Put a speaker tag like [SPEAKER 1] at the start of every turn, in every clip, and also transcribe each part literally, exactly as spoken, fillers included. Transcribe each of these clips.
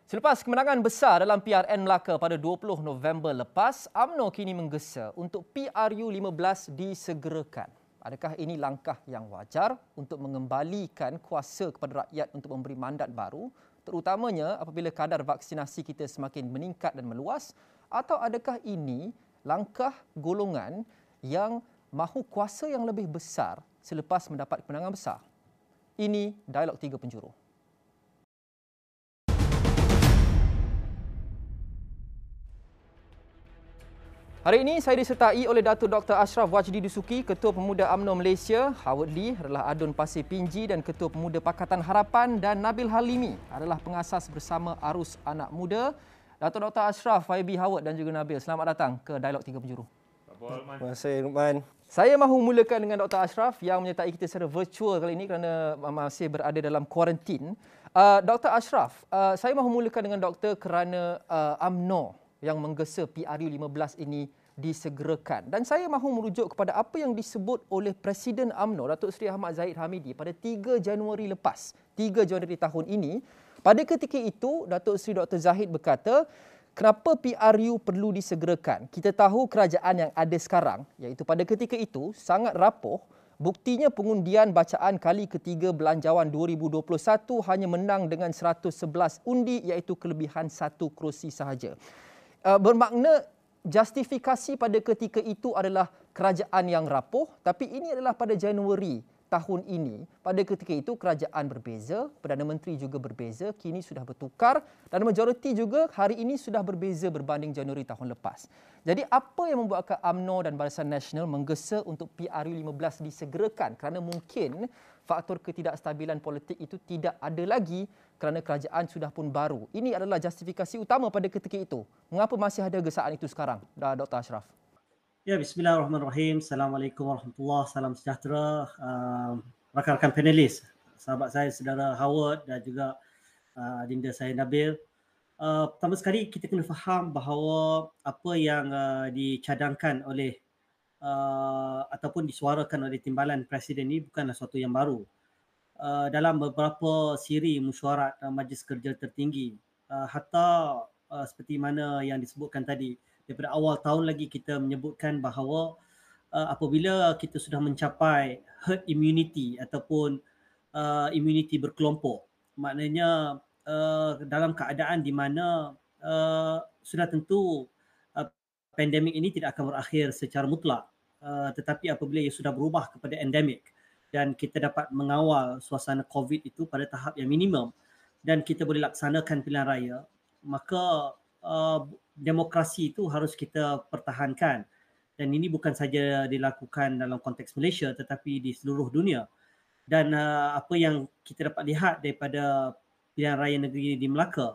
[SPEAKER 1] Selepas kemenangan besar dalam P R N Melaka pada dua puluh November lepas, U M N O kini menggesa untuk P R U lima belas disegerakan. Adakah ini langkah yang wajar untuk mengembalikan kuasa kepada rakyat untuk memberi mandat baru, terutamanya apabila kadar vaksinasi kita semakin meningkat dan meluas, atau adakah ini langkah golongan yang mahu kuasa yang lebih besar selepas mendapat kemenangan besar? Ini Dialog Tiga Penjuru. Hari ini saya disertai oleh Datuk Doktor Ashraf Wajdi Dusuki, Ketua Pemuda U M N O Malaysia, Howard Lee adalah Adun Pasir Pinji dan Ketua Pemuda Pakatan Harapan, dan Nabil Halimi adalah pengasas bersama Arus Anak Muda. Datuk Doktor Ashraf, Y B Howard dan juga Nabil, selamat datang ke Dialog Tiga Penjuru.
[SPEAKER 2] Terima kasih, Rukman.
[SPEAKER 1] Saya mahu mulakan dengan Doktor Ashraf yang menyertai kita secara virtual kali ini kerana masih berada dalam kuarantin. Uh, Doktor Ashraf, uh, saya mahu mulakan dengan doktor kerana uh, U M N O yang menggesa P R U lima belas ini disegerakan. Dan saya mahu merujuk kepada apa yang disebut oleh Presiden U M N O, Datuk Seri Ahmad Zahid Hamidi pada tiga Januari lepas, tiga Januari tahun ini. Pada ketika itu, Datuk Seri Doktor Zahid berkata, kenapa P R U perlu disegerakan? Kita tahu kerajaan yang ada sekarang, iaitu pada ketika itu, sangat rapuh. Buktinya pengundian bacaan kali ketiga Belanjawan dua ribu dua puluh satu hanya menang dengan seratus sebelas undi, iaitu kelebihan satu kerusi sahaja. Uh, bermakna justifikasi pada ketika itu adalah kerajaan yang rapuh, tapi ini adalah pada Januari tahun ini. Pada ketika itu kerajaan berbeza, Perdana Menteri juga berbeza, kini sudah bertukar dan majoriti juga hari ini sudah berbeza berbanding Januari tahun lepas. Jadi apa yang membuatkan U M N O dan Barisan Nasional menggesa untuk P R U lima belas disegerakan? Kerana mungkin faktor ketidakstabilan politik itu tidak ada lagi kerana kerajaan sudah pun baru. Ini adalah justifikasi utama pada ketika itu. Mengapa masih ada gesaan itu sekarang, Doktor Ashraf?
[SPEAKER 2] Ya, bismillahirrahmanirrahim. Assalamualaikum warahmatullahi wabarakatuh. Salam sejahtera uh, rakan-rakan panelis, sahabat saya saudara Howard dan juga uh, adinda saya Nabil. Uh, pertama sekali kita kena faham bahawa apa yang uh, dicadangkan oleh uh, ataupun disuarakan oleh Timbalan Presiden ini bukanlah sesuatu yang baru. Uh, dalam beberapa siri mesyuarat uh, Majlis Kerja Tertinggi, uh, hatta uh, seperti mana yang disebutkan tadi, daripada awal tahun lagi kita menyebutkan bahawa uh, apabila kita sudah mencapai herd immunity ataupun uh, immunity berkelompok, maknanya uh, dalam keadaan di mana uh, sudah tentu uh, pandemik ini tidak akan berakhir secara mutlak, uh, tetapi apabila ia sudah berubah kepada endemik dan kita dapat mengawal suasana COVID itu pada tahap yang minimum dan kita boleh laksanakan pilihan raya, maka uh, demokrasi itu harus kita pertahankan. Dan ini bukan saja dilakukan dalam konteks Malaysia tetapi di seluruh dunia. Dan uh, apa yang kita dapat lihat daripada pilihan raya negeri di Melaka,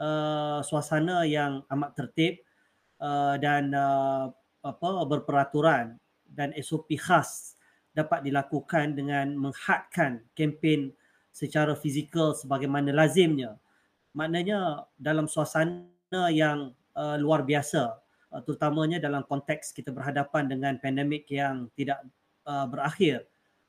[SPEAKER 2] uh, suasana yang amat tertib uh, dan uh, apa berperaturan dan S O P khas dapat dilakukan dengan menghadkan kempen secara fizikal sebagaimana lazimnya. Maknanya dalam suasana yang uh, luar biasa, uh, terutamanya dalam konteks kita berhadapan dengan pandemik yang tidak uh, berakhir,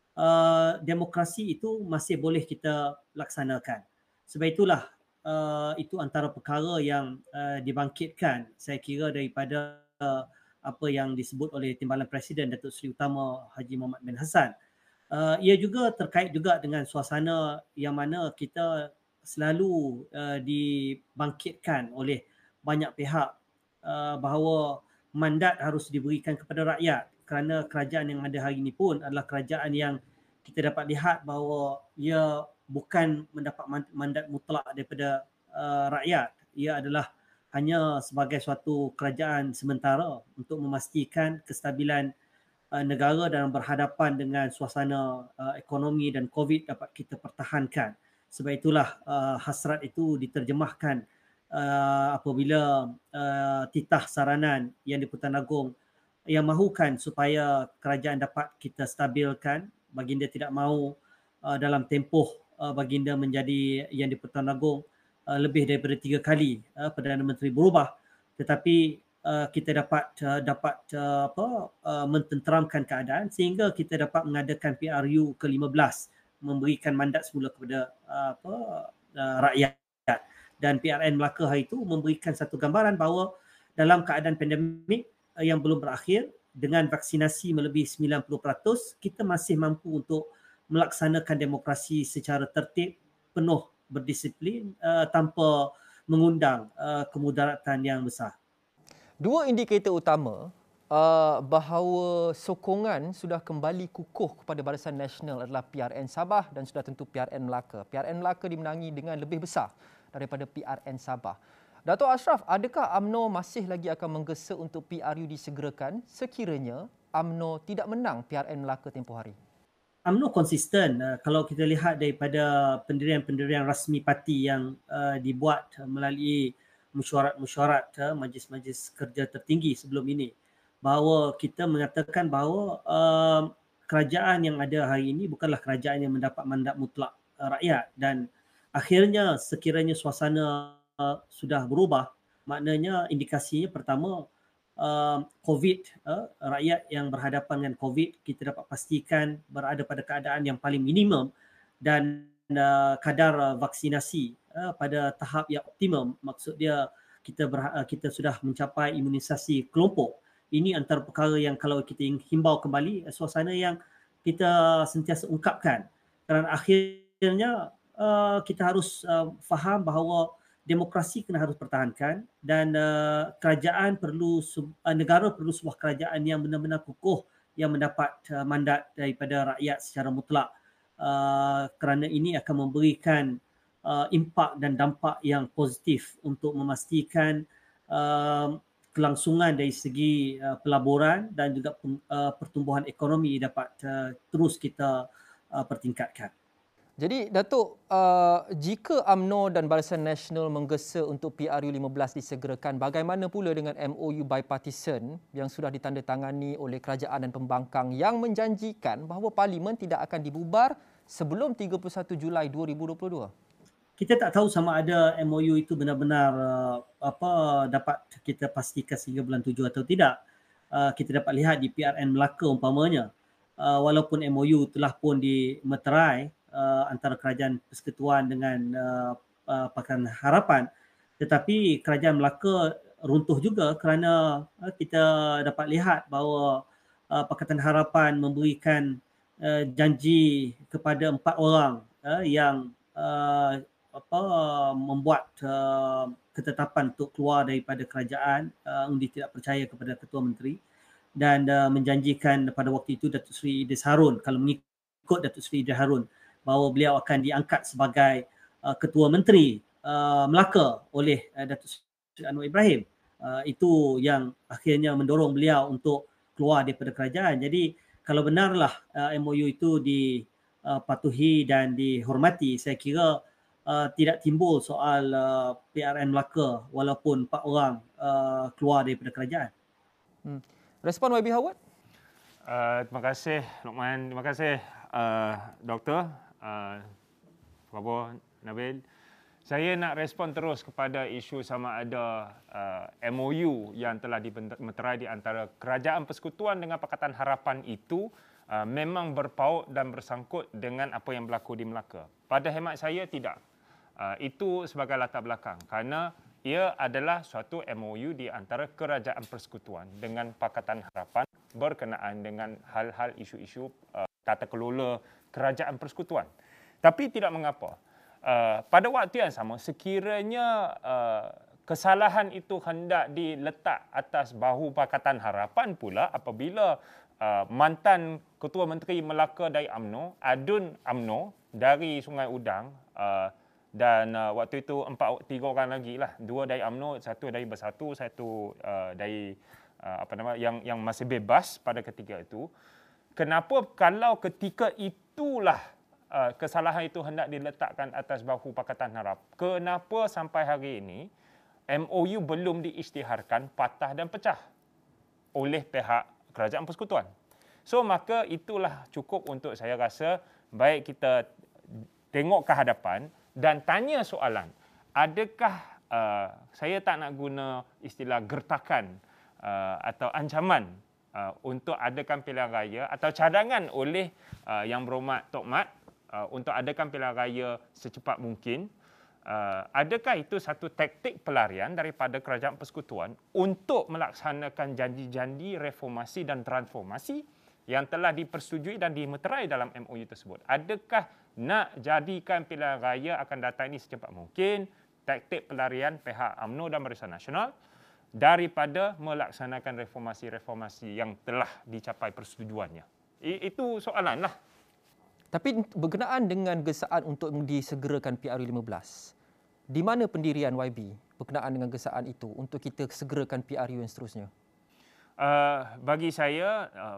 [SPEAKER 2] uh, demokrasi itu masih boleh kita laksanakan. Sebab itulah uh, itu antara perkara yang uh, dibangkitkan saya kira daripada uh, apa yang disebut oleh Timbalan Presiden Datuk Seri Utama Haji Muhammad bin Hassan. Uh, ia juga terkait juga dengan suasana yang mana kita selalu uh, dibangkitkan oleh banyak pihak uh, bahawa mandat harus diberikan kepada rakyat, kerana kerajaan yang ada hari ini pun adalah kerajaan yang kita dapat lihat bahawa ia bukan mendapat mandat mutlak daripada uh, rakyat. Ia adalah hanya sebagai suatu kerajaan sementara untuk memastikan kestabilan uh, negara dalam berhadapan dengan suasana uh, ekonomi dan COVID dapat kita pertahankan. Sebab itulah uh, hasrat itu diterjemahkan uh, apabila uh, titah saranan yang di-Pertuan Agong yang mahukan supaya kerajaan dapat kita stabilkan. Baginda tidak mahu uh, dalam tempoh uh, baginda menjadi yang di-Pertuan Agong Uh, lebih daripada tiga kali uh, Perdana Menteri berubah, tetapi uh, kita dapat uh, dapat uh, apa uh, mententeramkan keadaan sehingga kita dapat mengadakan P R U ke lima belas, memberikan mandat semula kepada uh, apa uh, rakyat. Dan P R N Melaka hari itu memberikan satu gambaran bahawa dalam keadaan pandemik yang belum berakhir, dengan vaksinasi melebihi sembilan puluh peratus, kita masih mampu untuk melaksanakan demokrasi secara tertib, penuh berdisiplin uh, tanpa mengundang uh, kemudaratan yang besar.
[SPEAKER 1] Dua indikator utama uh, bahawa sokongan sudah kembali kukuh kepada Barisan Nasional adalah P R N Sabah dan sudah tentu P R N Melaka. P R N Melaka dimenangi dengan lebih besar daripada P R N Sabah. Dato' Ashraf, adakah U M N O masih lagi akan menggesa untuk P R U disegerakan sekiranya U M N O tidak menang P R N Melaka tempoh hari?
[SPEAKER 2] U M N O konsisten. Uh, kalau kita lihat daripada pendirian-pendirian rasmi parti yang uh, dibuat melalui mesyuarat-mesyuarat uh, majlis-majlis kerja tertinggi sebelum ini, bahawa kita mengatakan bahawa uh, kerajaan yang ada hari ini bukanlah kerajaan yang mendapat mandat mutlak uh, rakyat, dan akhirnya sekiranya suasana uh, sudah berubah, maknanya indikasinya pertama, Uh, COVID, uh, rakyat yang berhadapan dengan COVID, kita dapat pastikan berada pada keadaan yang paling minimum, dan uh, kadar uh, vaksinasi uh, pada tahap yang optimum. Maksud dia kita ber, uh, kita sudah mencapai imunisasi kelompok. Ini antara perkara yang kalau kita himbau kembali, uh, suasana yang kita sentiasa ungkapkan. Kerana akhirnya uh, kita harus uh, faham bahawa demokrasi kena harus pertahankan, dan uh, kerajaan perlu, uh, negara perlu sebuah kerajaan yang benar-benar kukuh, yang mendapat uh, mandat daripada rakyat secara mutlak. Uh, kerana ini akan memberikan uh, impak dan dampak yang positif untuk memastikan uh, kelangsungan dari segi uh, pelaburan dan juga uh, pertumbuhan ekonomi dapat uh, terus kita uh, pertingkatkan.
[SPEAKER 1] Jadi Datuk, uh, jika U M N O dan Barisan Nasional menggesa untuk P R U lima belas disegerakan, bagaimana pula dengan M O U bipartisan yang sudah ditandatangani oleh kerajaan dan pembangkang yang menjanjikan bahawa Parlimen tidak akan dibubar sebelum tiga puluh satu Julai dua ribu dua puluh dua?
[SPEAKER 2] Kita tak tahu sama ada M O U itu benar-benar uh, apa dapat kita pastikan sehingga bulan tujuh atau tidak. Uh, kita dapat lihat di P R N Melaka umpamanya, uh, walaupun M O U telah pun dimeterai Uh, antara Kerajaan Persekutuan dengan uh, uh, Pakatan Harapan, tetapi Kerajaan Melaka runtuh juga kerana uh, kita dapat lihat bahawa uh, Pakatan Harapan memberikan uh, janji kepada empat orang uh, yang uh, apa membuat uh, ketetapan untuk keluar daripada kerajaan, uh, undi tidak percaya kepada Ketua Menteri, dan uh, menjanjikan pada waktu itu Datuk Seri Idris Harun, kalau mengikut Datuk Seri Idris Harun, bahawa beliau akan diangkat sebagai uh, Ketua Menteri uh, Melaka oleh uh, Datuk Seri Anwar Ibrahim. Uh, itu yang akhirnya mendorong beliau untuk keluar daripada kerajaan. Jadi kalau benarlah uh, M O U itu dipatuhi uh, dan dihormati, saya kira uh, tidak timbul soal uh, P R N Melaka walaupun empat orang uh, keluar daripada kerajaan.
[SPEAKER 1] Hmm. Respon Y B Howard?
[SPEAKER 3] Uh, terima kasih Luqman, terima kasih uh, Doktor. Uh, apa khabar Nabil? Saya nak respon terus kepada isu sama ada uh, M O U yang telah dimeterai di antara Kerajaan Persekutuan dengan Pakatan Harapan itu uh, memang berpaut dan bersangkut dengan apa yang berlaku di Melaka. Pada hemat saya tidak. Uh, itu sebagai latar belakang kerana ia adalah suatu M O U di antara Kerajaan Persekutuan dengan Pakatan Harapan berkenaan dengan hal-hal isu-isu uh, tata kelola Kerajaan Persekutuan. Tapi tidak mengapa. Uh, pada waktu yang sama, sekiranya uh, kesalahan itu hendak diletak atas bahu Pakatan Harapan pula apabila uh, mantan Ketua Menteri Melaka dari U M N O, Adun U M N O dari Sungai Udang, uh, dan uh, waktu itu empat tiga orang lagi lah, dua dari U M N O, satu dari Bersatu, satu uh, dari uh, apa nama yang yang masih bebas pada ketika itu. Kenapa kalau ketika itulah uh, kesalahan itu hendak diletakkan atas bahu Pakatan Harapan, kenapa sampai hari ini M O U belum diisytiharkan patah dan pecah oleh pihak Kerajaan Persekutuan? So maka itulah cukup untuk saya rasa baik kita tengok ke hadapan dan tanya soalan, adakah uh, saya tak nak guna istilah gertakan uh, atau ancaman uh, untuk adakan pilihan raya atau cadangan oleh uh, Yang Berhormat Tok Mat uh, untuk adakan pilihan raya secepat mungkin, Uh, adakah itu satu taktik pelarian daripada kerajaan persekutuan untuk melaksanakan janji-janji reformasi dan transformasi yang telah dipersetujui dan dimeterai dalam M O U tersebut? Adakah nak jadikan pilihan raya akan datang ini secepat mungkin taktik pelarian pihak U M N O dan Barisan Nasional daripada melaksanakan reformasi-reformasi yang telah dicapai persetujuannya? I, itu soalan lah.
[SPEAKER 1] Tapi berkenaan dengan gesaan untuk disegerakan P R U lima belas, di mana pendirian Y B berkenaan dengan gesaan itu untuk kita segerakan P R U yang seterusnya?
[SPEAKER 3] Uh, bagi saya, uh,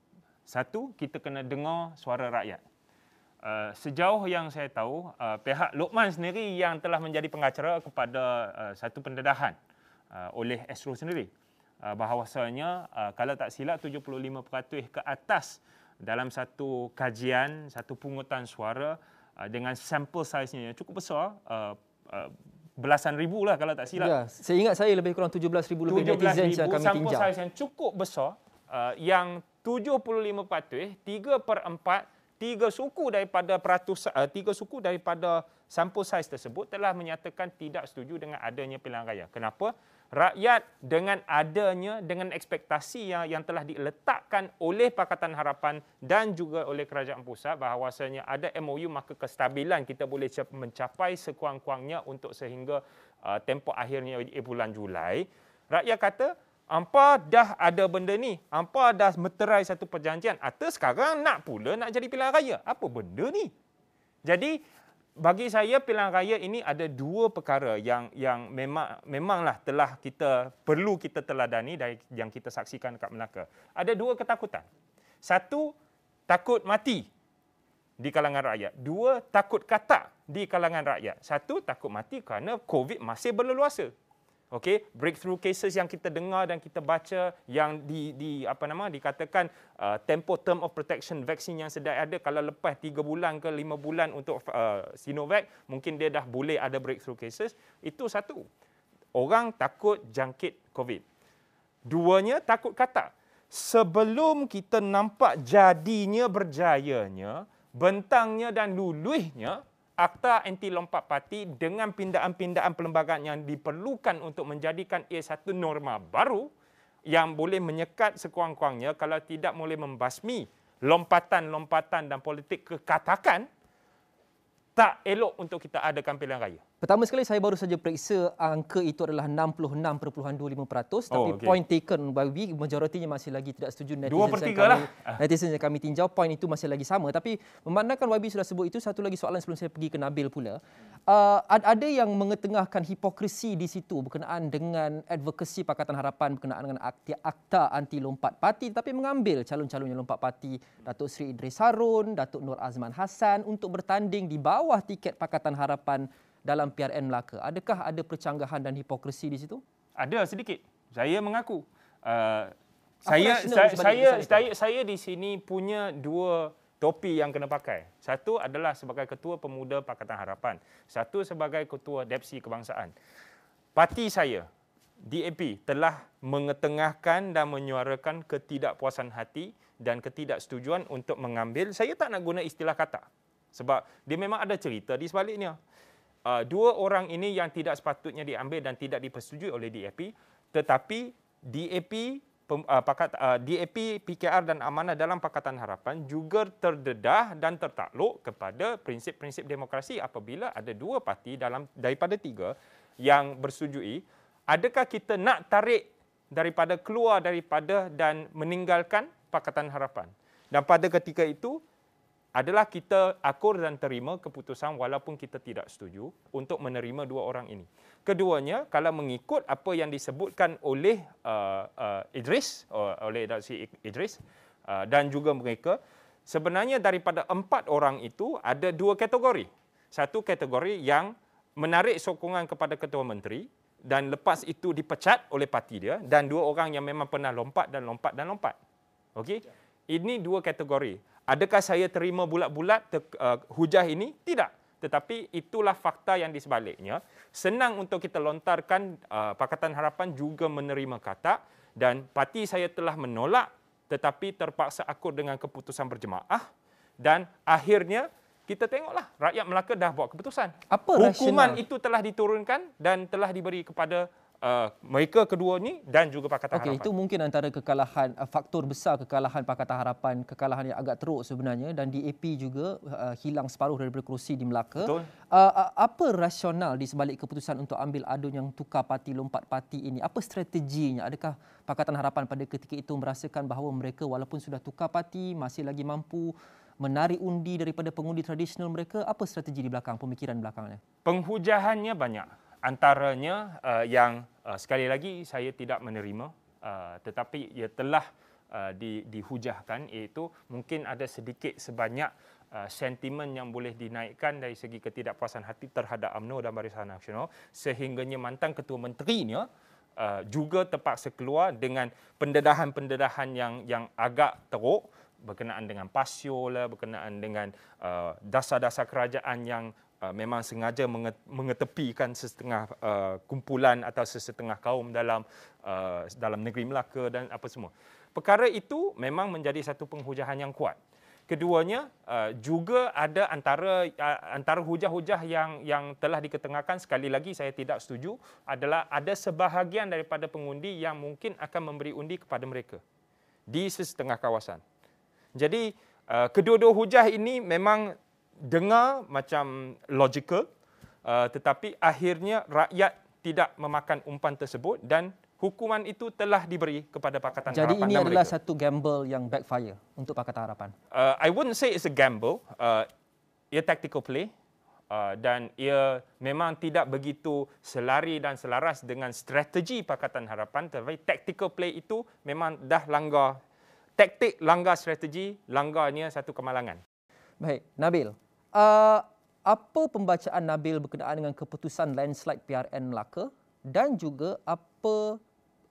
[SPEAKER 3] satu, kita kena dengar suara rakyat. Uh, sejauh yang saya tahu, uh, pihak Luqman sendiri yang telah menjadi pengacara kepada uh, satu pendedahan uh, oleh Astro sendiri. Uh, bahawasanya, uh, kalau tak silap, tujuh puluh lima peratus ke atas dalam satu kajian, satu pungutan suara uh, dengan sampel saiz-nya yang cukup besar, uh, uh, belasan ribu lah kalau tak silap.
[SPEAKER 1] Ya, saya ingat saya lebih kurang tujuh belas ribu lebih netizen yang kami tinjau.
[SPEAKER 3] Sampel saiz yang cukup besar, uh, yang tujuh puluh lima peratus, tiga per empat, tiga suku daripada peratus, uh, tiga suku daripada sampel saiz tersebut telah menyatakan tidak setuju dengan adanya pilihan raya. Kenapa? Rakyat dengan adanya, dengan ekspektasi yang, yang telah diletakkan oleh Pakatan Harapan dan juga oleh Kerajaan Pusat bahawasanya ada M O U, maka kestabilan kita boleh mencapai sekurang-kurangnya untuk sehingga uh, tempoh akhirnya di bulan Julai. Rakyat kata, hampa dah ada benda ni, hampa dah meterai satu perjanjian, atau sekarang nak pula nak jadi pilihan raya. Apa benda ni? Jadi, bagi saya pilihan raya ini ada dua perkara yang yang memang memanglah telah kita perlu kita teladani dari yang kita saksikan kat Melaka. Ada dua ketakutan. Satu, takut mati di kalangan rakyat. Dua, takut katak di kalangan rakyat. Satu, takut mati kerana COVID masih berleluasa. Okey, breakthrough cases yang kita dengar dan kita baca yang di di apa nama dikatakan uh, tempoh term of protection vaksin yang sedia ada, kalau lepas tiga bulan ke lima bulan untuk uh, Sinovac, mungkin dia dah boleh ada breakthrough cases. Itu satu. Orang takut jangkit COVID. Duanya, takut katak. Sebelum kita nampak jadinya berjayanya, bentangnya dan luluhnya Akta Anti Lompat Parti dengan pindaan-pindaan perlembagaan yang diperlukan untuk menjadikan ia satu norma baru yang boleh menyekat sekurang-kurangnya, kalau tidak boleh membasmi lompatan-lompatan dan politik kekatakan, tak elok untuk kita adakan pilihan raya.
[SPEAKER 1] Pertama sekali, saya baru saja periksa angka itu adalah enam puluh enam perpuluhan dua lima peratus, tapi
[SPEAKER 3] oh, okay.
[SPEAKER 1] point taken by we, majoritinya masih lagi tidak setuju.
[SPEAKER 3] dua per tiga lah.
[SPEAKER 1] Netizen yang kami tinjau, point itu masih lagi sama. Tapi memandangkan Y B sudah sebut itu, satu lagi soalan sebelum saya pergi ke Nabil pula. Uh, ada yang mengetengahkan hipokrisi di situ berkenaan dengan advokasi Pakatan Harapan berkenaan dengan akta, akta anti lompat parti, tapi mengambil calon-calon yang lompat parti, Datuk Seri Idris Harun, Datuk Nur Azman Hassan untuk bertanding di bawah tiket Pakatan Harapan dalam P R N Melaka. Adakah ada percanggahan dan hipokrisi di situ?
[SPEAKER 3] Ada sedikit. Saya mengaku. Uh, saya saya saya, saya saya di sini punya dua topi yang kena pakai. Satu adalah sebagai Ketua Pemuda Pakatan Harapan. Satu sebagai Ketua Depsi Kebangsaan. Parti saya, D A P, telah mengetengahkan dan menyuarakan ketidakpuasan hati dan ketidaksetujuan untuk mengambil, saya tak nak guna istilah kata, sebab dia memang ada cerita di sebaliknya. Uh, dua orang ini yang tidak sepatutnya diambil dan tidak dipersetujui oleh D A P, tetapi D A P, uh, pakat, uh, D A P, P K R dan Amanah dalam Pakatan Harapan juga terdedah dan tertakluk kepada prinsip-prinsip demokrasi apabila ada dua parti dalam daripada tiga yang bersetujui. Adakah kita nak tarik daripada keluar daripada dan meninggalkan Pakatan Harapan? Dan pada ketika itu, adalah kita akur dan terima keputusan walaupun kita tidak setuju untuk menerima dua orang ini. Keduanya, kalau mengikut apa yang disebutkan oleh uh, uh, Idris, uh, oleh Datuk Idris uh, dan juga mereka, sebenarnya daripada empat orang itu ada dua kategori. Satu kategori yang menarik sokongan kepada Ketua Menteri dan lepas itu dipecat oleh parti dia, dan dua orang yang memang pernah lompat dan lompat dan lompat. Okey? Ini dua kategori. Adakah saya terima bulat-bulat uh, hujah ini? Tidak. Tetapi itulah fakta yang di sebaliknya. Senang untuk kita lontarkan, uh, Pakatan Harapan juga menerima kata, dan parti saya telah menolak tetapi terpaksa akur dengan keputusan berjemaah, dan akhirnya kita tengoklah rakyat Melaka dah buat keputusan.
[SPEAKER 1] Apa
[SPEAKER 3] hukuman
[SPEAKER 1] rasional?
[SPEAKER 3] itu telah diturunkan dan telah diberi kepada uh, mereka kedua ni dan juga Pakatan
[SPEAKER 1] Okey,
[SPEAKER 3] Harapan.
[SPEAKER 1] itu mungkin antara kekalahan, uh, faktor besar kekalahan Pakatan Harapan, kekalahan yang agak teruk sebenarnya, dan D A P juga uh, hilang separuh daripada kerusi di Melaka.
[SPEAKER 3] Betul.
[SPEAKER 1] Uh, uh, apa rasional di sebalik keputusan untuk ambil adun yang tukar parti, lompat parti ini? Apa strateginya? Adakah Pakatan Harapan pada ketika itu merasakan bahawa mereka walaupun sudah tukar parti masih lagi mampu menarik undi daripada pengundi tradisional mereka? Apa strategi di belakang, pemikiran belakangnya?
[SPEAKER 3] Penghujahannya banyak. Antaranya uh, yang uh, sekali lagi saya tidak menerima, uh, tetapi ia telah uh, di, dihujahkan, iaitu mungkin ada sedikit sebanyak uh, sentimen yang boleh dinaikkan dari segi ketidakpuasan hati terhadap U M N O dan Barisan Nasional, sehingganya mantan Ketua Menterinya uh, juga terpaksa keluar dengan pendedahan-pendedahan yang yang agak teruk berkenaan dengan pasio lah, berkenaan dengan uh, dasar-dasar kerajaan yang uh, memang sengaja mengetepikan sesetengah uh, kumpulan atau sesetengah kaum dalam uh, dalam negeri Melaka dan apa semua. Perkara itu memang menjadi satu penghujahan yang kuat. Keduanya uh, juga ada antara uh, antara hujah-hujah yang yang telah diketengahkan, sekali lagi saya tidak setuju, adalah ada sebahagian daripada pengundi yang mungkin akan memberi undi kepada mereka di sesetengah kawasan. Jadi uh, kedua-dua hujah ini memang dengar macam logical, uh, tetapi akhirnya rakyat tidak memakan umpan tersebut dan hukuman itu telah diberi kepada Pakatan
[SPEAKER 1] Jadi
[SPEAKER 3] Harapan.
[SPEAKER 1] ini
[SPEAKER 3] dan
[SPEAKER 1] adalah
[SPEAKER 3] mereka.
[SPEAKER 1] satu gamble yang backfire untuk Pakatan Harapan.
[SPEAKER 3] Uh, I wouldn't say it's a gamble. Uh, ia tactical play. Uh, dan ia memang tidak begitu selari dan selaras dengan strategi Pakatan Harapan, tetapi tactical play itu memang dah langgar. Taktik langgar strategi, langgarnya satu kemalangan.
[SPEAKER 1] Baik, Nabil. Uh, apa pembacaan Nabil berkenaan dengan keputusan landslide P R N Melaka dan juga apa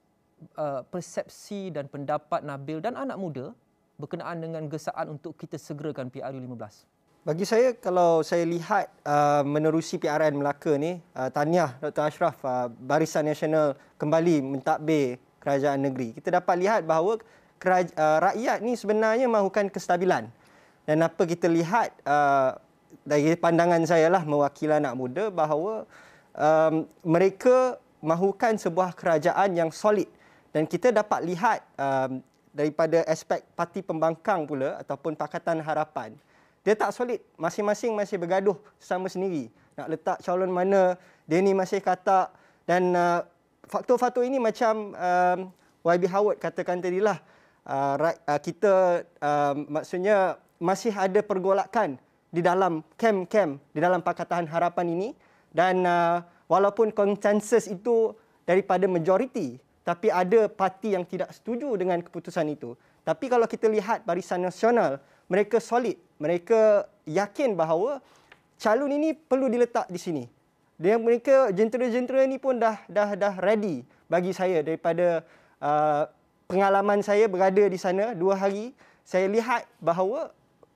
[SPEAKER 1] uh, persepsi dan pendapat Nabil dan anak muda berkenaan dengan gesaan untuk kita segerakan P R U lima belas?
[SPEAKER 4] Bagi saya, kalau saya lihat uh, menerusi P R N Melaka ni, uh, tahniah Doktor Ashraf, uh, Barisan Nasional kembali mentadbir kerajaan negeri. Kita dapat lihat bahawa Keraj- uh, rakyat ni sebenarnya mahukan kestabilan. Dan apa kita lihat uh, dari pandangan saya lah mewakili anak muda bahawa um, mereka mahukan sebuah kerajaan yang solid. Dan kita dapat lihat um, daripada aspek parti pembangkang pula ataupun Pakatan Harapan, dia tak solid. Masing-masing masih bergaduh sama sendiri. Nak letak calon mana, dia ni masih katak. Dan uh, faktor-faktor ini macam um, Y B Howard katakan tadilah, Uh, uh, kita uh, maksudnya masih ada pergolakan di dalam kem-kem di dalam Pakatan Harapan ini, dan uh, walaupun konsensus itu daripada majoriti, tapi ada parti yang tidak setuju dengan keputusan itu. Tapi kalau kita lihat Barisan Nasional, mereka solid, mereka yakin bahawa calon ini perlu diletak di sini. Dan mereka jentera-jentera ini pun dah dah dah ready bagi saya. Daripada uh, pengalaman saya berada di sana dua hari, saya lihat bahawa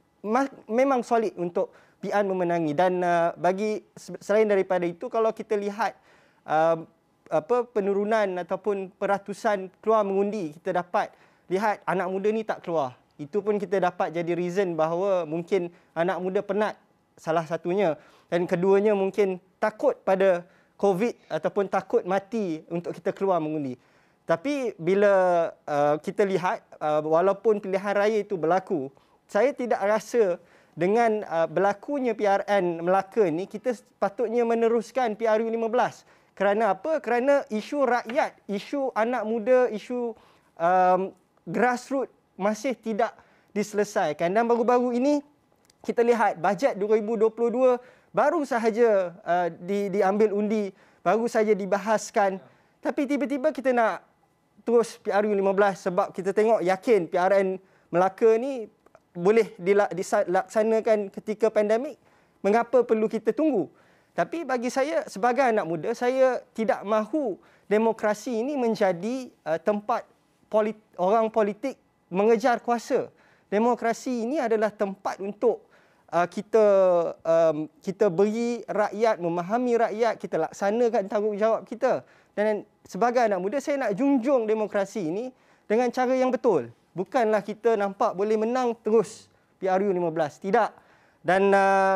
[SPEAKER 4] memang solid untuk P R memenangi. Dan uh, bagi selain daripada itu, kalau kita lihat uh, apa penurunan ataupun peratusan keluar mengundi, kita dapat lihat anak muda ni tak keluar. Itu pun kita dapat jadi reason bahawa mungkin anak muda penat, salah satunya. Dan keduanya mungkin takut pada COVID ataupun takut mati untuk kita keluar mengundi. Tapi bila uh, kita lihat, uh, walaupun pilihan raya itu berlaku, saya tidak rasa dengan uh, berlakunya P R N Melaka ni, kita patutnya meneruskan P R U lima belas. Kerana apa? Kerana isu rakyat, isu anak muda, isu um, grassroots masih tidak diselesaikan. Dan baru-baru ini kita lihat bajet dua ribu dua puluh dua baru sahaja uh, di, diambil undi, baru saja dibahaskan. Tapi tiba-tiba kita nak terus P R U lima belas sebab kita tengok yakin P R N Melaka ni boleh dilaksanakan ketika pandemik. Mengapa perlu kita tunggu? Tapi bagi saya sebagai anak muda, saya tidak mahu demokrasi ini menjadi uh, tempat polit- orang politik mengejar kuasa. Demokrasi ini adalah tempat untuk uh, kita um, kita beri rakyat, memahami rakyat, kita laksanakan tanggungjawab kita. Dan sebagai anak muda, saya nak junjung demokrasi ini dengan cara yang betul. Bukanlah kita nampak boleh menang terus P R U lima belas. Tidak. Dan uh,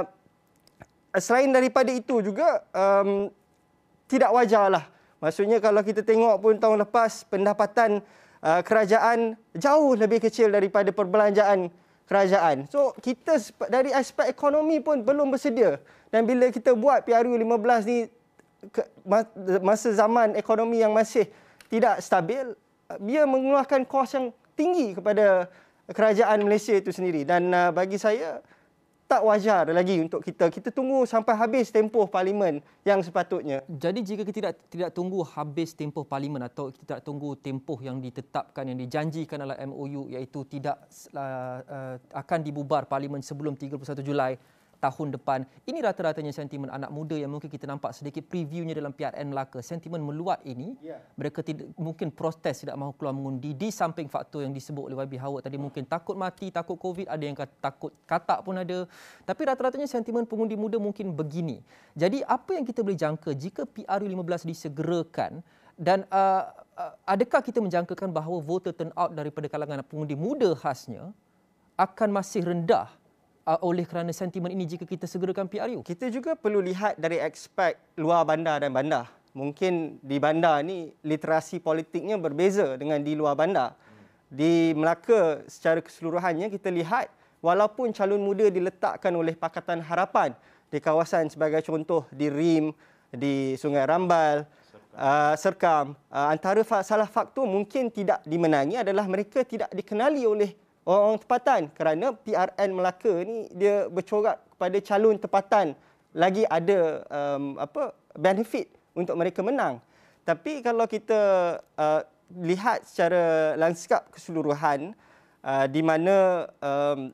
[SPEAKER 4] selain daripada itu juga um, tidak wajarlah. Maksudnya kalau kita tengok pun tahun lepas pendapatan uh, kerajaan jauh lebih kecil daripada perbelanjaan kerajaan. So kita dari aspek ekonomi pun belum bersedia. Dan bila kita buat P R U lima belas ni ke, masa zaman ekonomi yang masih tidak stabil, dia mengeluarkan kos yang tinggi kepada kerajaan Malaysia itu sendiri. Dan uh, bagi saya tak wajar lagi untuk kita. Kita tunggu sampai habis tempoh parlimen yang sepatutnya.
[SPEAKER 1] Jadi jika kita tidak tidak tunggu habis tempoh parlimen atau kita tidak tunggu tempoh yang ditetapkan, yang dijanjikan dalam M O U, iaitu tidak uh, uh, akan dibubar parlimen sebelum tiga puluh satu Julai tahun depan. Ini rata-ratanya sentimen anak muda yang mungkin kita nampak sedikit previewnya dalam P R N Melaka. Sentimen meluat ini, yeah. mereka tidak mungkin protes, tidak mahu keluar mengundi, di samping faktor yang disebut oleh Y B Howard tadi, mungkin takut mati, takut COVID, ada yang takut katak pun ada. Tapi rata-ratanya sentimen pengundi muda mungkin begini. Jadi apa yang kita boleh jangka jika P R U lima belas disegerakan, dan uh, uh, adakah kita menjangkakan bahawa voter turnout daripada kalangan pengundi muda khasnya akan masih rendah oleh kerana sentimen ini jika kita segerakan P R U?
[SPEAKER 4] Kita juga perlu lihat dari aspek luar bandar dan bandar. Mungkin di bandar ni literasi politiknya berbeza dengan di luar bandar. Di Melaka secara keseluruhannya kita lihat walaupun calon muda diletakkan oleh Pakatan Harapan di kawasan sebagai contoh di Rim, di Sungai Rambal, uh, Serkam, uh, antara salah faktor mungkin tidak dimenangi adalah mereka tidak dikenali oleh orang tempatan, kerana P R N Melaka ni dia bercorak kepada calon tempatan lagi ada um, apa benefit untuk mereka menang. Tapi kalau kita uh, lihat secara lanskap keseluruhan uh, di mana um,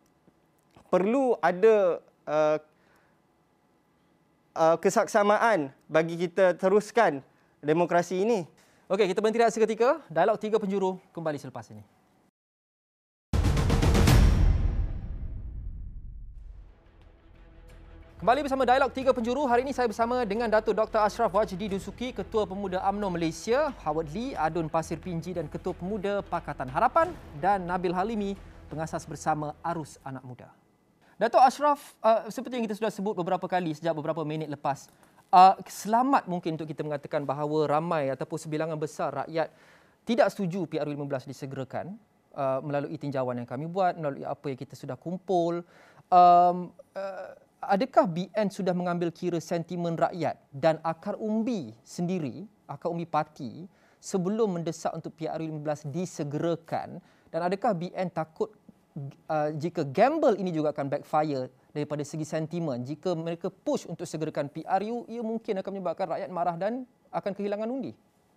[SPEAKER 4] perlu ada uh, uh, kesaksamaan bagi kita teruskan demokrasi ini.
[SPEAKER 1] Okey, kita berhenti seketika. Dialog Tiga Penjuru kembali selepas ini. Kembali bersama Dialog Tiga Penjuru. Hari ini saya bersama dengan Datuk Doktor Ashraf Wajdi Dusuki, Ketua Pemuda U M N O Malaysia, Howard Lee, Adun Pasir Pinji dan Ketua Pemuda Pakatan Harapan, dan Nabil Halimi, pengasas bersama Arus Anak Muda. Datuk Ashraf, uh, seperti yang kita sudah sebut beberapa kali sejak beberapa minit lepas, uh, selamat mungkin untuk kita mengatakan bahawa ramai ataupun sebilangan besar rakyat tidak setuju P R U lima belas disegerakan uh, melalui tinjauan yang kami buat, melalui apa yang kita sudah kumpul. Um, uh, Adakah B N sudah mengambil kira sentimen rakyat dan akar umbi sendiri, akar umbi parti, sebelum mendesak untuk P R U lima belas disegerakan? Dan adakah B N takut uh, jika gamble ini juga akan backfire daripada segi sentimen? Jika mereka push untuk segerakan P R U, ia mungkin akan menyebabkan rakyat marah dan akan kehilangan undi.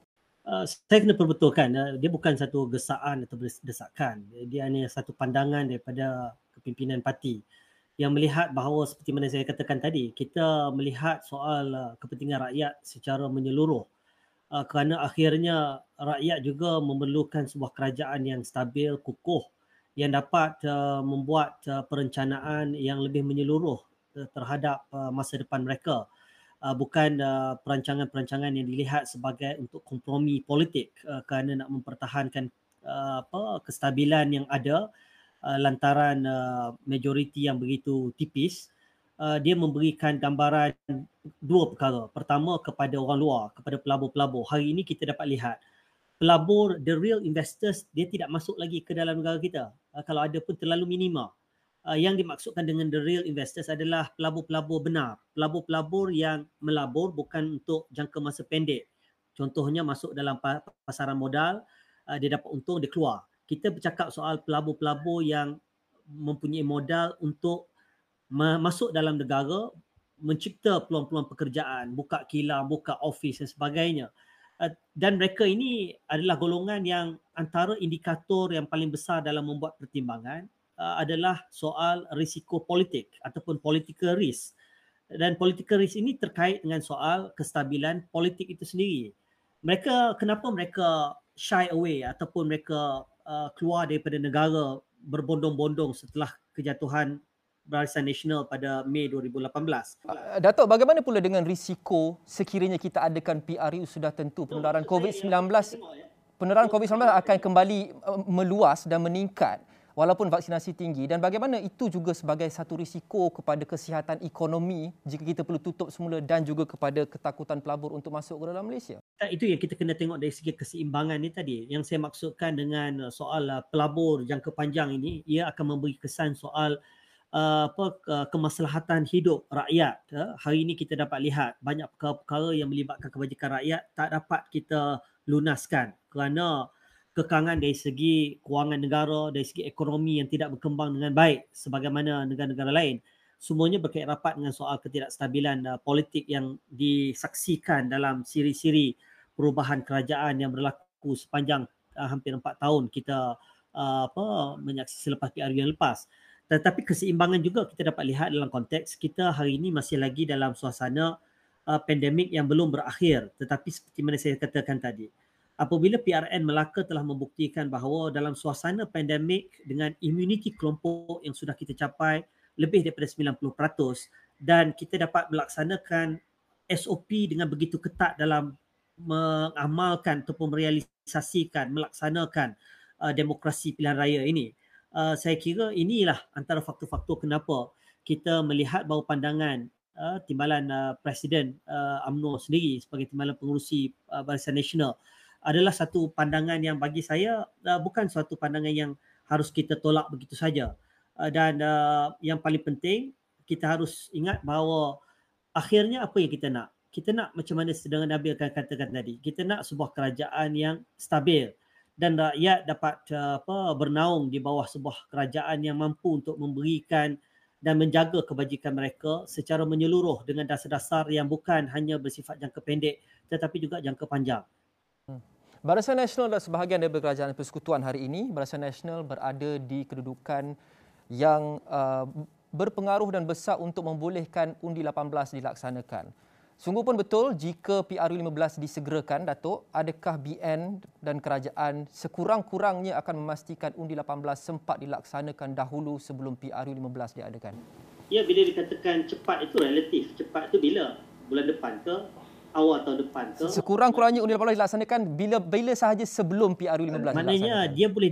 [SPEAKER 2] Uh, saya kena perbetulkan, uh, dia bukan satu gesaan atau desakan. Dia hanya satu pandangan daripada kepimpinan parti yang melihat bahawa seperti mana saya katakan tadi, kita melihat soal uh, kepentingan rakyat secara menyeluruh, uh, kerana akhirnya rakyat juga memerlukan sebuah kerajaan yang stabil, kukuh, yang dapat uh, membuat uh, perencanaan yang lebih menyeluruh uh, terhadap uh, masa depan mereka. Uh, bukan uh, perancangan-perancangan yang dilihat sebagai untuk kompromi politik uh, kerana nak mempertahankan uh, apa kestabilan yang ada. Uh, lantaran uh, majoriti yang begitu tipis, uh, dia memberikan gambaran dua perkara. Pertama, kepada orang luar, kepada pelabur-pelabur. Hari ini kita dapat lihat pelabur, the real investors, dia tidak masuk lagi ke dalam negara kita. Uh, kalau ada pun terlalu minima. Uh, yang dimaksudkan dengan the real investors adalah pelabur-pelabur benar. Pelabur-pelabur yang melabur bukan untuk jangka masa pendek. Contohnya masuk dalam pasaran modal, uh, dia dapat untung, dia keluar. Kita bercakap soal pelabur-pelabur yang mempunyai modal untuk masuk dalam negara, mencipta peluang-peluang pekerjaan, buka kilang, buka office dan sebagainya. Dan mereka ini adalah golongan yang antara indikator yang paling besar dalam membuat pertimbangan adalah soal risiko politik ataupun political risk. Dan political risk ini terkait dengan soal kestabilan politik itu sendiri. Mereka, kenapa mereka shy away ataupun mereka Uh, keluar daripada negara berbondong-bondong setelah kejatuhan Barisan Nasional pada Mei dua ribu lapan belas.
[SPEAKER 1] Uh, Datuk, bagaimana pula dengan risiko sekiranya kita adakan P R U sudah tentu penularan COVID sembilan belas penularan COVID sembilan belas akan kembali uh, meluas dan meningkat? walaupun vaksinasi tinggi, dan bagaimana itu juga sebagai satu risiko kepada kesihatan ekonomi jika kita perlu tutup semula dan juga kepada ketakutan pelabur untuk masuk ke dalam Malaysia?
[SPEAKER 2] Itu yang kita kena tengok dari segi keseimbangan ni tadi. Yang saya maksudkan dengan soal pelabur jangka panjang ini, ia akan memberi kesan soal uh, apa uh, kemaslahatan hidup rakyat. Uh, hari ini kita dapat lihat banyak perkara-perkara yang melibatkan kebajikan rakyat tak dapat kita lunaskan kerana kekangan dari segi kewangan negara, dari segi ekonomi yang tidak berkembang dengan baik sebagaimana negara-negara lain. Semuanya berkait rapat dengan soal ketidakstabilan uh, politik yang disaksikan dalam siri-siri perubahan kerajaan yang berlaku sepanjang uh, hampir empat tahun kita uh, apa menyaksikan selepas P R U yang lepas. Tetapi keseimbangan juga kita dapat lihat dalam konteks kita hari ini masih lagi dalam suasana uh, pandemik yang belum berakhir. Tetapi seperti mana saya katakan tadi, apabila P R N Melaka telah membuktikan bahawa dalam suasana pandemik dengan immuniti kelompok yang sudah kita capai lebih daripada sembilan puluh peratus dan kita dapat melaksanakan S O P dengan begitu ketat dalam mengamalkan ataupun merealisasikan, melaksanakan uh, demokrasi pilihan raya ini. Uh, saya kira inilah antara faktor-faktor kenapa kita melihat bahawa pandangan uh, timbalan uh, Presiden uh, U M N O sendiri sebagai timbalan pengurusi uh, Barisan Nasional adalah satu pandangan yang bagi saya uh, bukan suatu pandangan yang harus kita tolak begitu saja. Uh, dan uh, yang paling penting, kita harus ingat bahawa akhirnya apa yang kita nak? Kita nak macam mana sedang Nabil akan katakan tadi, kita nak sebuah kerajaan yang stabil dan rakyat dapat uh, apa bernaung di bawah sebuah kerajaan yang mampu untuk memberikan dan menjaga kebajikan mereka secara menyeluruh dengan dasar-dasar yang bukan hanya bersifat jangka pendek tetapi juga jangka panjang.
[SPEAKER 1] Hmm. Barisan Nasional adalah sebahagian dari Kerajaan Persekutuan hari ini. Barisan Nasional berada di kedudukan yang uh, berpengaruh dan besar untuk membolehkan undi lapan belas dilaksanakan. Sungguh pun betul jika P R U lima belas disegerakan, Datuk, adakah B N dan kerajaan sekurang-kurangnya akan memastikan undi lapan belas sempat dilaksanakan dahulu sebelum P R U lima belas diadakan?
[SPEAKER 2] Ya, bila dikatakan cepat itu relatif. Cepat itu bila? Bulan depan ke? Awal tahun depan ke?
[SPEAKER 1] Sekurang-kurangnya undi lapan belas dilaksanakan bila bila sahaja sebelum P R U lima belas
[SPEAKER 2] Maknanya
[SPEAKER 1] dilaksanakan.
[SPEAKER 2] dia boleh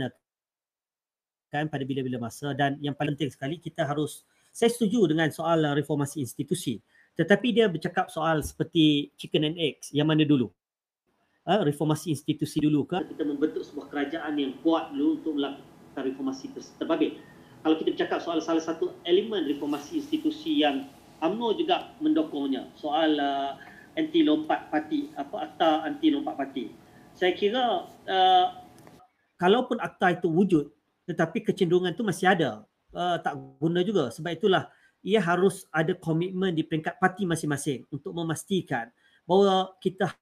[SPEAKER 2] dilaksanakan pada bila-bila masa dan yang paling penting sekali kita harus, saya setuju dengan soal reformasi institusi. Tetapi dia bercakap soal seperti chicken and eggs, yang mana dulu? Ha, reformasi institusi dulu ke? Kita membentuk sebuah kerajaan yang kuat dulu untuk melakukan reformasi terbabit. Kalau kita bercakap soal salah satu elemen reformasi institusi yang U M N O juga mendokongnya, soal uh, anti lompat parti, apa akta anti lompat parti. Saya kira uh, kalaupun akta itu wujud, tetapi kecenderungan itu masih ada, uh, tak guna juga. Sebab itulah ia harus ada komitmen di peringkat parti masing-masing untuk memastikan bahawa kita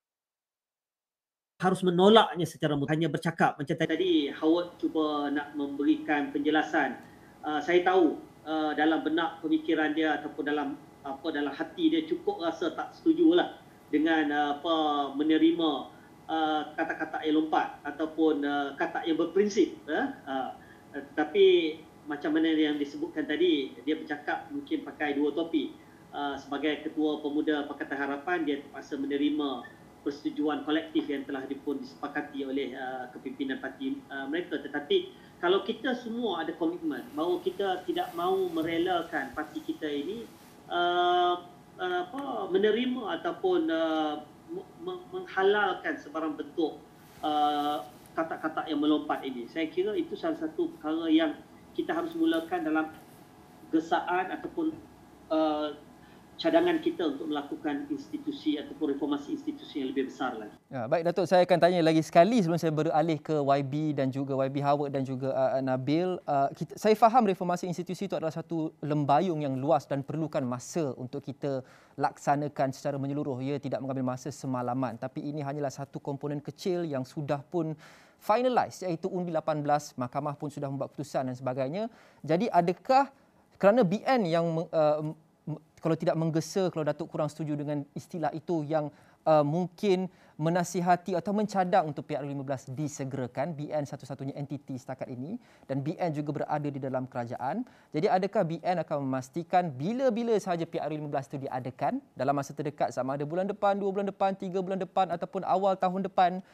[SPEAKER 2] harus menolaknya secara mutlak. Hanya bercakap macam tadi Howard cuba nak memberikan penjelasan. Uh, saya tahu uh, dalam benak pemikiran dia ataupun dalam apa dalam hati dia cukup rasa tak setujulah dengan uh, apa menerima uh, kata-kata yang lompat ataupun uh, kata yang berprinsip. Uh, uh, tapi macam mana yang disebutkan tadi, dia bercakap mungkin pakai dua topi. Uh, sebagai Ketua Pemuda Pakatan Harapan, dia terpaksa menerima persetujuan kolektif yang telah pun disepakati oleh uh, kepimpinan parti uh, mereka. Tetapi kalau kita semua ada komitmen bahawa kita tidak mahu merelakan parti kita ini uh, uh, apa, menerima ataupun uh, menghalalkan sebarang bentuk uh, kata-kata yang melompat ini. Saya kira itu salah satu perkara yang kita harus mulakan dalam gesaan ataupun uh, cadangan kita untuk melakukan institusi ataupun reformasi institusi yang lebih besar lagi.
[SPEAKER 1] Ya, baik Datuk, saya akan tanya lagi sekali sebelum saya beralih ke Y B dan juga Y B Howard dan juga uh, Nabil. Uh, kita, saya faham reformasi institusi itu adalah satu lembayung yang luas dan perlukan masa untuk kita laksanakan secara menyeluruh. Ia tidak mengambil masa semalaman, tapi ini hanyalah satu komponen kecil yang sudah pun finalize, iaitu undi lapan belas, mahkamah pun sudah membuat keputusan dan sebagainya. Jadi adakah kerana B N yang uh, kalau tidak menggesa, kalau Datuk kurang setuju dengan istilah itu, yang uh, mungkin menasihati atau mencadang untuk P R U lima belas disegerakan, B N satu-satunya entiti setakat ini dan B N juga berada di dalam kerajaan. Jadi adakah B N akan memastikan bila-bila sahaja P R U lima belas itu diadakan dalam masa terdekat, sama ada bulan depan, dua bulan depan, tiga bulan depan ataupun awal tahun depan,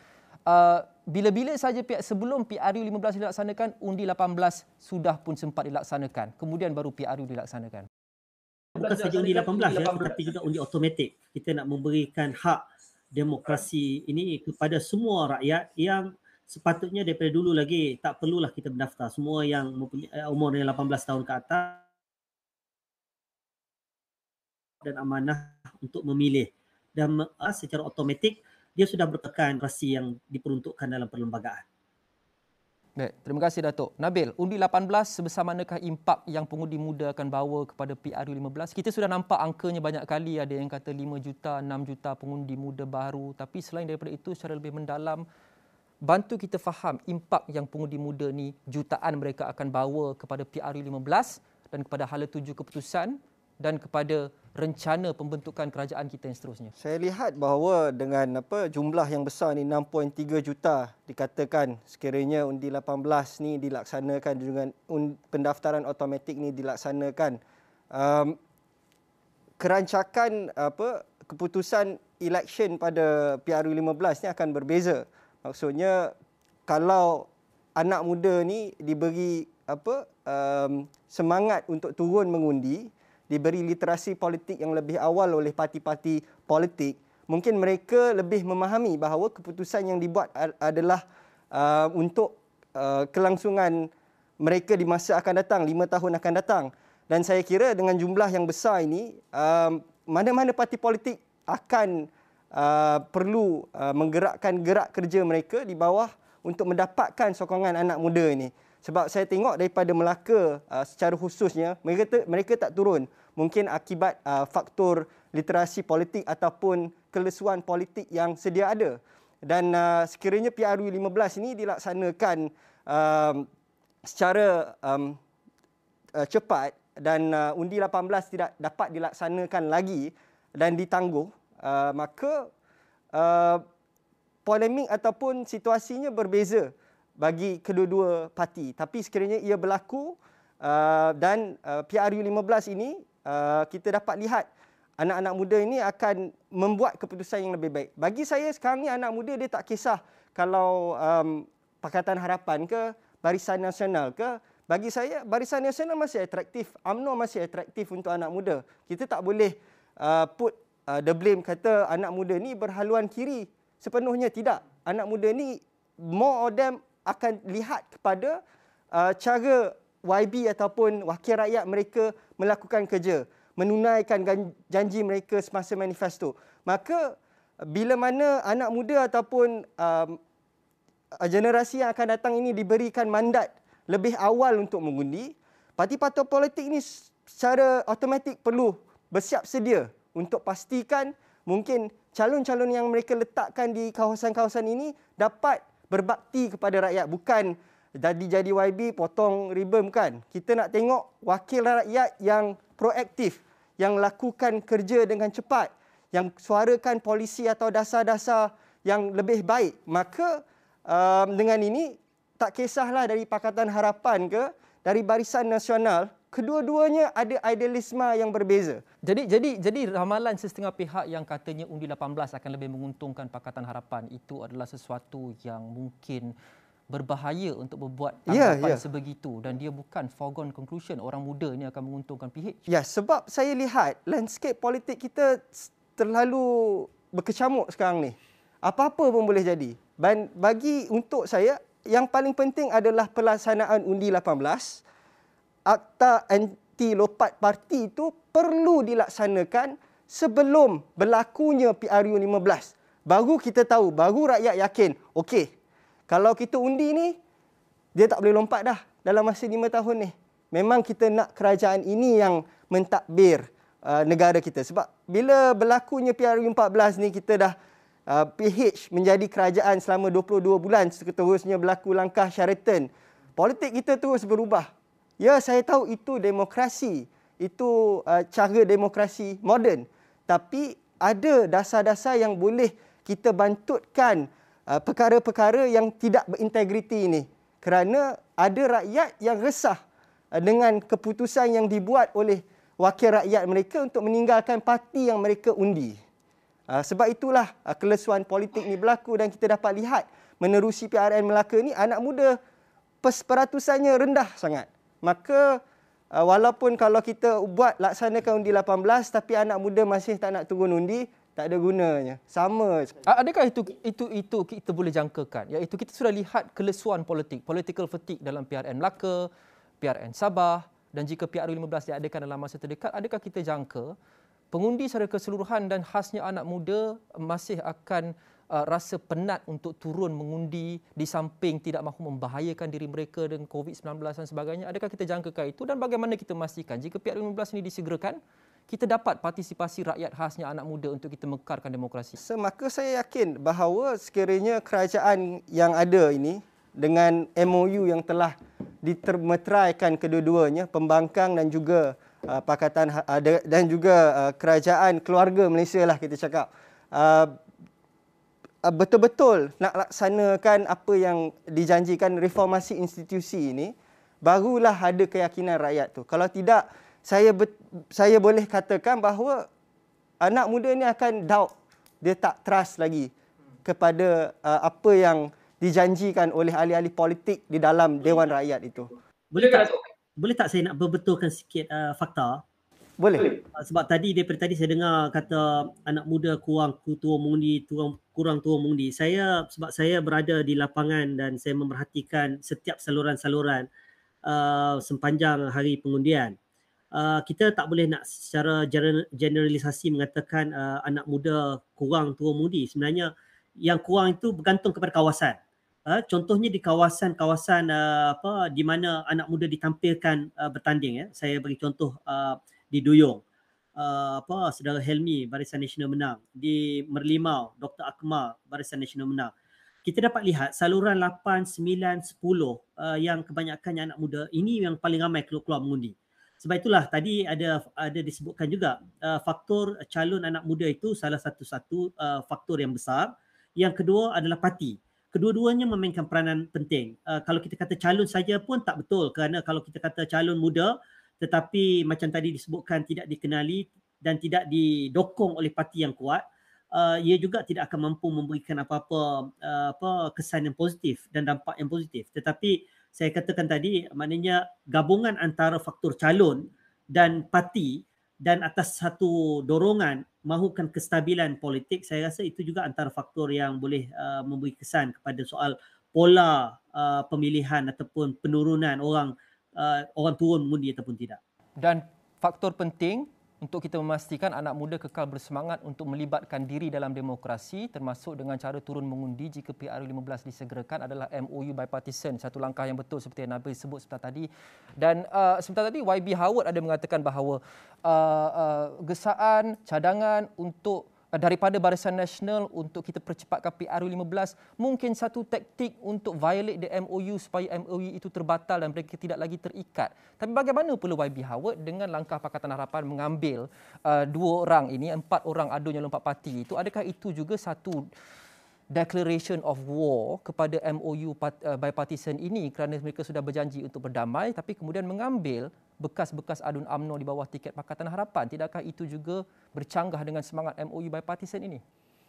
[SPEAKER 1] uh, bila-bila saja sebelum P R U lima belas dilaksanakan, undi lapan belas sudah pun sempat dilaksanakan. Kemudian baru P R U dilaksanakan.
[SPEAKER 2] Bukan saja undi lapan belas ya, tetapi juga undi automatik. Kita nak memberikan hak demokrasi ini kepada semua rakyat yang sepatutnya daripada dulu lagi tak perlulah kita mendaftar. Semua yang mempunyai umur lapan belas tahun ke atas dan amanah untuk memilih. Dan secara automatik dia sudah bertekan rasi yang diperuntukkan dalam perlembagaan.
[SPEAKER 1] Baik, terima kasih Datuk. Nabil, undi lapan belas sebesar manakah impak yang pengundi muda akan bawa kepada P R U lima belas? Kita sudah nampak angkanya banyak kali, ada yang kata lima juta, enam juta pengundi muda baru. Tapi selain daripada itu, secara lebih mendalam, bantu kita faham impak yang pengundi muda ni jutaan mereka akan bawa kepada P R U lima belas dan kepada hala tuju keputusan dan kepada rencana pembentukan kerajaan kita yang seterusnya.
[SPEAKER 4] Saya lihat bahawa dengan apa jumlah yang besar ni enam perpuluhan tiga juta dikatakan sekiranya undi lapan belas ni dilaksanakan dengan pendaftaran automatik ni dilaksanakan, um, kerancakan apa keputusan election pada P R U lima belas ni akan berbeza. Maksudnya kalau anak muda ni diberi apa um, semangat untuk turun mengundi, diberi literasi politik yang lebih awal oleh parti-parti politik, mungkin mereka lebih memahami bahawa keputusan yang dibuat adalah uh, untuk uh, kelangsungan mereka di masa akan datang, lima tahun akan datang. Dan saya kira dengan jumlah yang besar ini, uh, mana-mana parti politik akan uh, perlu uh, menggerakkan gerak kerja mereka di bawah untuk mendapatkan sokongan anak muda ini. Sebab saya tengok daripada Melaka uh, secara khususnya, mereka te- mereka tak turun. Mungkin akibat uh, faktor literasi politik ataupun kelesuan politik yang sedia ada. Dan uh, sekiranya P R U lima belas ini dilaksanakan um, secara um, uh, cepat dan uh, undi lapan belas tidak dapat dilaksanakan lagi dan ditangguh, uh, maka uh, polemik ataupun situasinya berbeza bagi kedua-dua parti. Tapi sekiranya ia berlaku uh, dan uh, P R U lima belas ini uh, kita dapat lihat anak-anak muda ini akan membuat keputusan yang lebih baik. Bagi saya sekarang ni anak muda dia tak kisah kalau um, Pakatan Harapan ke Barisan Nasional ke. Bagi saya Barisan Nasional masih atraktif, U M N O masih atraktif untuk anak muda. Kita tak boleh uh, put uh, the blame kata anak muda ni berhaluan kiri. Sepenuhnya tidak. Anak muda ni more of them akan lihat kepada uh, cara Y B ataupun wakil rakyat mereka melakukan kerja, menunaikan janji mereka semasa manifesto. Maka bila mana anak muda ataupun um, generasi yang akan datang ini diberikan mandat lebih awal untuk mengundi, parti-parti politik ini secara automatik perlu bersiap sedia untuk pastikan mungkin calon-calon yang mereka letakkan di kawasan-kawasan ini dapat berbakti kepada rakyat, bukan jadi-jadi Y B potong ribbon, bukan. Kita nak tengok wakil rakyat yang proaktif, yang lakukan kerja dengan cepat, yang suarakan polisi atau dasar-dasar yang lebih baik. Maka um, dengan ini tak kisahlah dari Pakatan Harapan ke dari Barisan Nasional, kedua-duanya ada idealisme yang berbeza.
[SPEAKER 1] Jadi jadi jadi ramalan sesetengah pihak yang katanya undi lapan belas akan lebih menguntungkan Pakatan Harapan itu adalah sesuatu yang mungkin berbahaya untuk membuat tanggapan yeah, yeah. sebegitu, dan dia bukan foregone conclusion orang muda ini akan menguntungkan P H.
[SPEAKER 4] Ya, sebab saya lihat landscape politik kita terlalu berkecamuk sekarang ni. Apa-apa pun boleh jadi. Dan bagi untuk saya yang paling penting adalah pelaksanaan undi lapan belas. Akta anti lopat parti itu perlu dilaksanakan sebelum berlakunya P R U lima belas. Baru kita tahu, baru rakyat yakin, okey, kalau kita undi ni, dia tak boleh lompat dah dalam masa lima tahun ni. Memang kita nak kerajaan ini yang mentadbir uh, negara kita. Sebab bila berlakunya P R U empat belas ni, kita dah uh, P H menjadi kerajaan selama dua puluh dua bulan, seterusnya berlaku langkah Sheraton. Politik kita terus berubah. Ya, saya tahu itu demokrasi, itu uh, cara demokrasi moden. Tapi ada dasar-dasar yang boleh kita bantutkan uh, perkara-perkara yang tidak berintegriti ini. Kerana ada rakyat yang resah uh, dengan keputusan yang dibuat oleh wakil rakyat mereka untuk meninggalkan parti yang mereka undi. Uh, sebab itulah uh, kelesuan politik ni berlaku dan kita dapat lihat menerusi P R N Melaka ni anak muda peratusannya rendah sangat. Maka uh, walaupun kalau kita buat laksanakan undi lapan belas tapi anak muda masih tak nak turun undi, tak ada gunanya. Sama.
[SPEAKER 1] Adakah itu itu itu kita boleh jangkakan? Iaitu kita sudah lihat kelesuan politik, political fatigue dalam P R N Melaka, P R N Sabah, dan jika P R U lima belas diadakan dalam masa terdekat, adakah kita jangka pengundi secara keseluruhan dan khasnya anak muda masih akan uh, rasa penat untuk turun mengundi di samping tidak mahu membahayakan diri mereka dengan COVID sembilan belas dan sebagainya? Adakah kita jangkakan itu dan bagaimana kita memastikan jika P R U lima belas ini disegerakan, kita dapat partisipasi rakyat khasnya anak muda untuk kita mekarkan demokrasi?
[SPEAKER 4] So, maka saya yakin bahawa sekiranya kerajaan yang ada ini dengan M O U yang telah ditermeteraikan kedua-duanya, pembangkang dan juga uh, Pakatan uh, dan juga uh, kerajaan keluarga Malaysia lah kita cakap, uh, uh, betul-betul nak laksanakan apa yang dijanjikan reformasi institusi ini, barulah ada keyakinan rakyat tu. Kalau tidak, saya saya boleh katakan bahawa anak muda ni akan doubt, dia tak trust lagi kepada uh, apa yang dijanjikan oleh ahli-ahli politik di dalam Dewan Rakyat itu.
[SPEAKER 2] Boleh tak boleh tak saya nak berbetulkan sikit uh, fakta?
[SPEAKER 4] Boleh.
[SPEAKER 2] Uh, sebab tadi daripada tadi saya dengar kata anak muda kurang turun mengundi, kurang kurang turun mengundi. Saya sebab saya berada di lapangan dan saya memerhatikan setiap saluran-saluran uh, sepanjang hari pengundian. Uh, kita tak boleh nak secara generalisasi mengatakan uh, anak muda kurang turun mengundi. Sebenarnya yang kurang itu bergantung kepada kawasan. Uh, contohnya di kawasan-kawasan uh, apa di mana anak muda ditampilkan uh, bertanding, ya. Saya bagi contoh uh, di Duyung, uh, apa Saudara Helmi Barisan Nasional menang, di Merlimau Doktor Akmal Barisan Nasional menang. Kita dapat lihat saluran lapan, sembilan, sepuluh uh, yang kebanyakannya anak muda, ini yang paling ramai keluar mengundi. Sebab itulah tadi ada ada disebutkan juga uh, faktor calon anak muda itu salah satu-satu uh, faktor yang besar. Yang kedua adalah parti. Kedua-duanya memainkan peranan penting. Uh, kalau kita kata calon saja pun tak betul, kerana kalau kita kata calon muda tetapi macam tadi disebutkan tidak dikenali dan tidak didokong oleh parti yang kuat, uh, ia juga tidak akan mampu memberikan apa-apa uh, apa kesan yang positif dan dampak yang positif. Tetapi saya katakan tadi, maknanya gabungan antara faktor calon dan parti dan atas satu dorongan mahukan kestabilan politik, saya rasa itu juga antara faktor yang boleh uh, memberi kesan kepada soal pola uh, pemilihan ataupun penurunan orang uh, orang turun mengundi ataupun tidak.
[SPEAKER 1] Dan faktor penting untuk kita memastikan anak muda kekal bersemangat untuk melibatkan diri dalam demokrasi, termasuk dengan cara turun mengundi jika P R U lima belas disegerakan, adalah M O U bipartisan. Satu langkah yang betul seperti yang Nabil sebut sebentar tadi. Dan uh, sebentar tadi Y B Howard ada mengatakan bahawa uh, uh, gesaan cadangan untuk uh, daripada Barisan Nasional untuk kita percepatkan P R U lima belas mungkin satu taktik untuk violate the M O U supaya M O U itu terbatal dan mereka tidak lagi terikat. Tapi bagaimana pula Y B Howard dengan langkah Pakatan Harapan mengambil uh, dua orang ini, empat orang adunya lompat parti itu? Adakah itu juga satu declaration of war kepada M O U uh, bipartisan ini kerana mereka sudah berjanji untuk berdamai tapi kemudian mengambil bekas-bekas adun U M N O di bawah tiket Pakatan Harapan? Tidakkah itu juga bercanggah dengan semangat M O U bipartisan ini?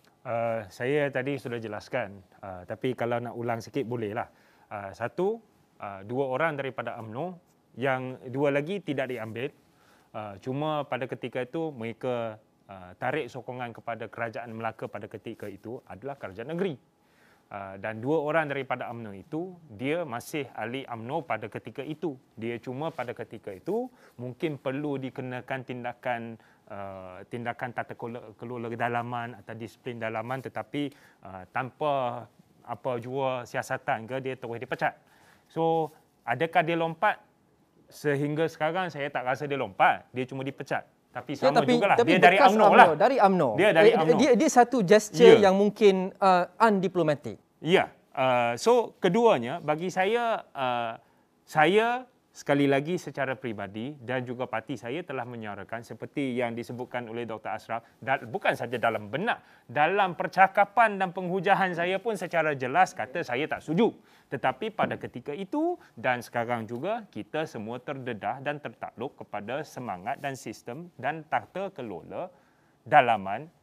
[SPEAKER 3] Uh, saya tadi sudah jelaskan, uh, tapi kalau nak ulang sikit bolehlah. Uh, satu, uh, dua orang daripada U M N O, yang dua lagi tidak diambil. Uh, cuma pada ketika itu mereka uh, tarik sokongan kepada kerajaan Melaka pada ketika itu adalah kerajaan negeri. Uh, dan dua orang daripada U M N O itu, dia masih ahli U M N O pada ketika itu. Dia cuma pada ketika itu mungkin perlu dikenakan tindakan uh, tindakan tata kelola dalaman atau disiplin dalaman, tetapi uh, tanpa apa jua siasatan ke, dia terus dipecat. So, adakah dia lompat? Sehingga sekarang saya tak rasa dia lompat. Dia cuma dipecat. Tapi sama ya, tapi, jugalah. Tapi dia dari U M N O lah.
[SPEAKER 1] Dari U M N O.
[SPEAKER 3] Dia dari U M N O.
[SPEAKER 1] Dia, dia satu gesture yeah. yang mungkin uh, undiplomatic.
[SPEAKER 3] Ya. Yeah. Uh, so, keduanya, bagi saya, uh, saya sekali lagi secara peribadi dan juga parti saya telah menyuarakan seperti yang disebutkan oleh Doktor Ashraf, bukan saja dalam benak, dalam percakapan dan penghujahan saya pun secara jelas kata saya tak setuju. Tetapi pada ketika itu dan sekarang juga kita semua terdedah dan tertakluk kepada semangat dan sistem dan tata kelola dalaman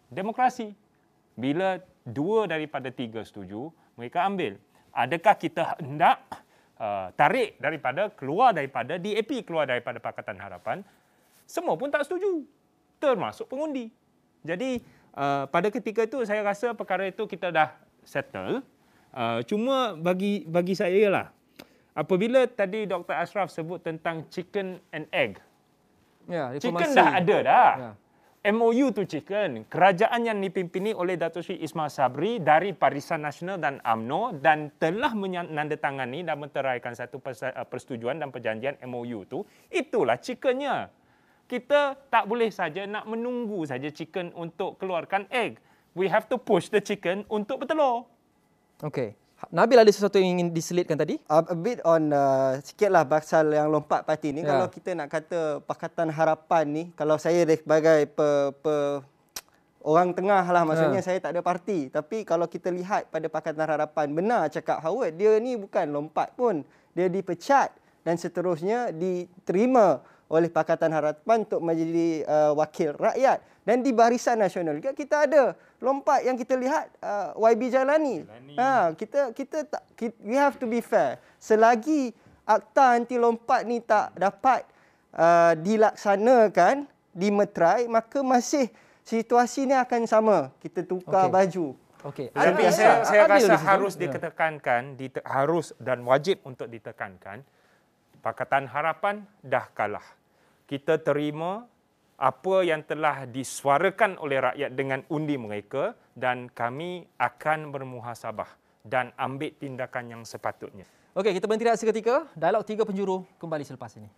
[SPEAKER 3] demokrasi. Bila dua daripada tiga setuju, mereka ambil. Adakah kita hendak uh, tarik daripada, keluar daripada D A P, keluar daripada Pakatan Harapan? Semua pun tak setuju, termasuk pengundi. Jadi uh, pada ketika itu saya rasa perkara itu kita dah settle. Uh, cuma bagi bagi saya lah, apabila tadi Doktor Ashraf sebut tentang chicken and egg,
[SPEAKER 1] Ya,
[SPEAKER 3] chicken dah ada dah.
[SPEAKER 1] Ya.
[SPEAKER 3] M O U tu chicken. Kerajaan yang dipimpini oleh Datuk Seri Ismail Sabri dari Barisan Nasional dan U M N O dan telah menandatangani dan menteraikan satu persetujuan dan perjanjian M O U tu, itulah chickennya. Kita tak boleh saja nak menunggu saja chicken untuk keluarkan egg. We have to push the chicken untuk bertelur.
[SPEAKER 1] Okey. Nabil ada sesuatu yang ingin diselitkan tadi?
[SPEAKER 4] Uh, a bit on uh, sikitlah pasal yang lompat parti ni.
[SPEAKER 1] Ya.
[SPEAKER 4] Kalau kita nak kata Pakatan Harapan ni, kalau saya sebagai pe, pe, orang tengah lah, maksudnya
[SPEAKER 1] Ya.
[SPEAKER 4] saya tak ada parti. Tapi kalau kita lihat pada Pakatan Harapan, benar cakap Howard, dia ni bukan lompat pun. Dia dipecat dan seterusnya diterima oleh Pakatan Harapan untuk menjadi uh, wakil rakyat. Dan di Barisan Nasional juga kita ada lompat yang kita lihat uh, Y B Jalani.
[SPEAKER 3] Jalani.
[SPEAKER 4] Ha, kita kita tak kita, we have to be fair. Selagi akta anti lompat ni tak dapat uh, dilaksanakan, dimeterai, maka masih situasi ni akan sama. Kita tukar
[SPEAKER 1] Okey.
[SPEAKER 4] baju.
[SPEAKER 1] Okey.
[SPEAKER 3] Tapi
[SPEAKER 1] Adil-
[SPEAKER 3] saya, saya
[SPEAKER 1] adil
[SPEAKER 3] rasa
[SPEAKER 1] di situ.
[SPEAKER 3] harus
[SPEAKER 1] Ya.
[SPEAKER 3] ditekankan, dite, harus dan wajib untuk ditekankan, Pakatan Harapan dah kalah. Kita terima apa yang telah disuarakan oleh rakyat dengan undi mereka dan kami akan bermuhasabah dan ambil tindakan yang sepatutnya.
[SPEAKER 1] Okey, kita berhenti rehat seketika. Dialog Tiga Penjuru kembali selepas ini.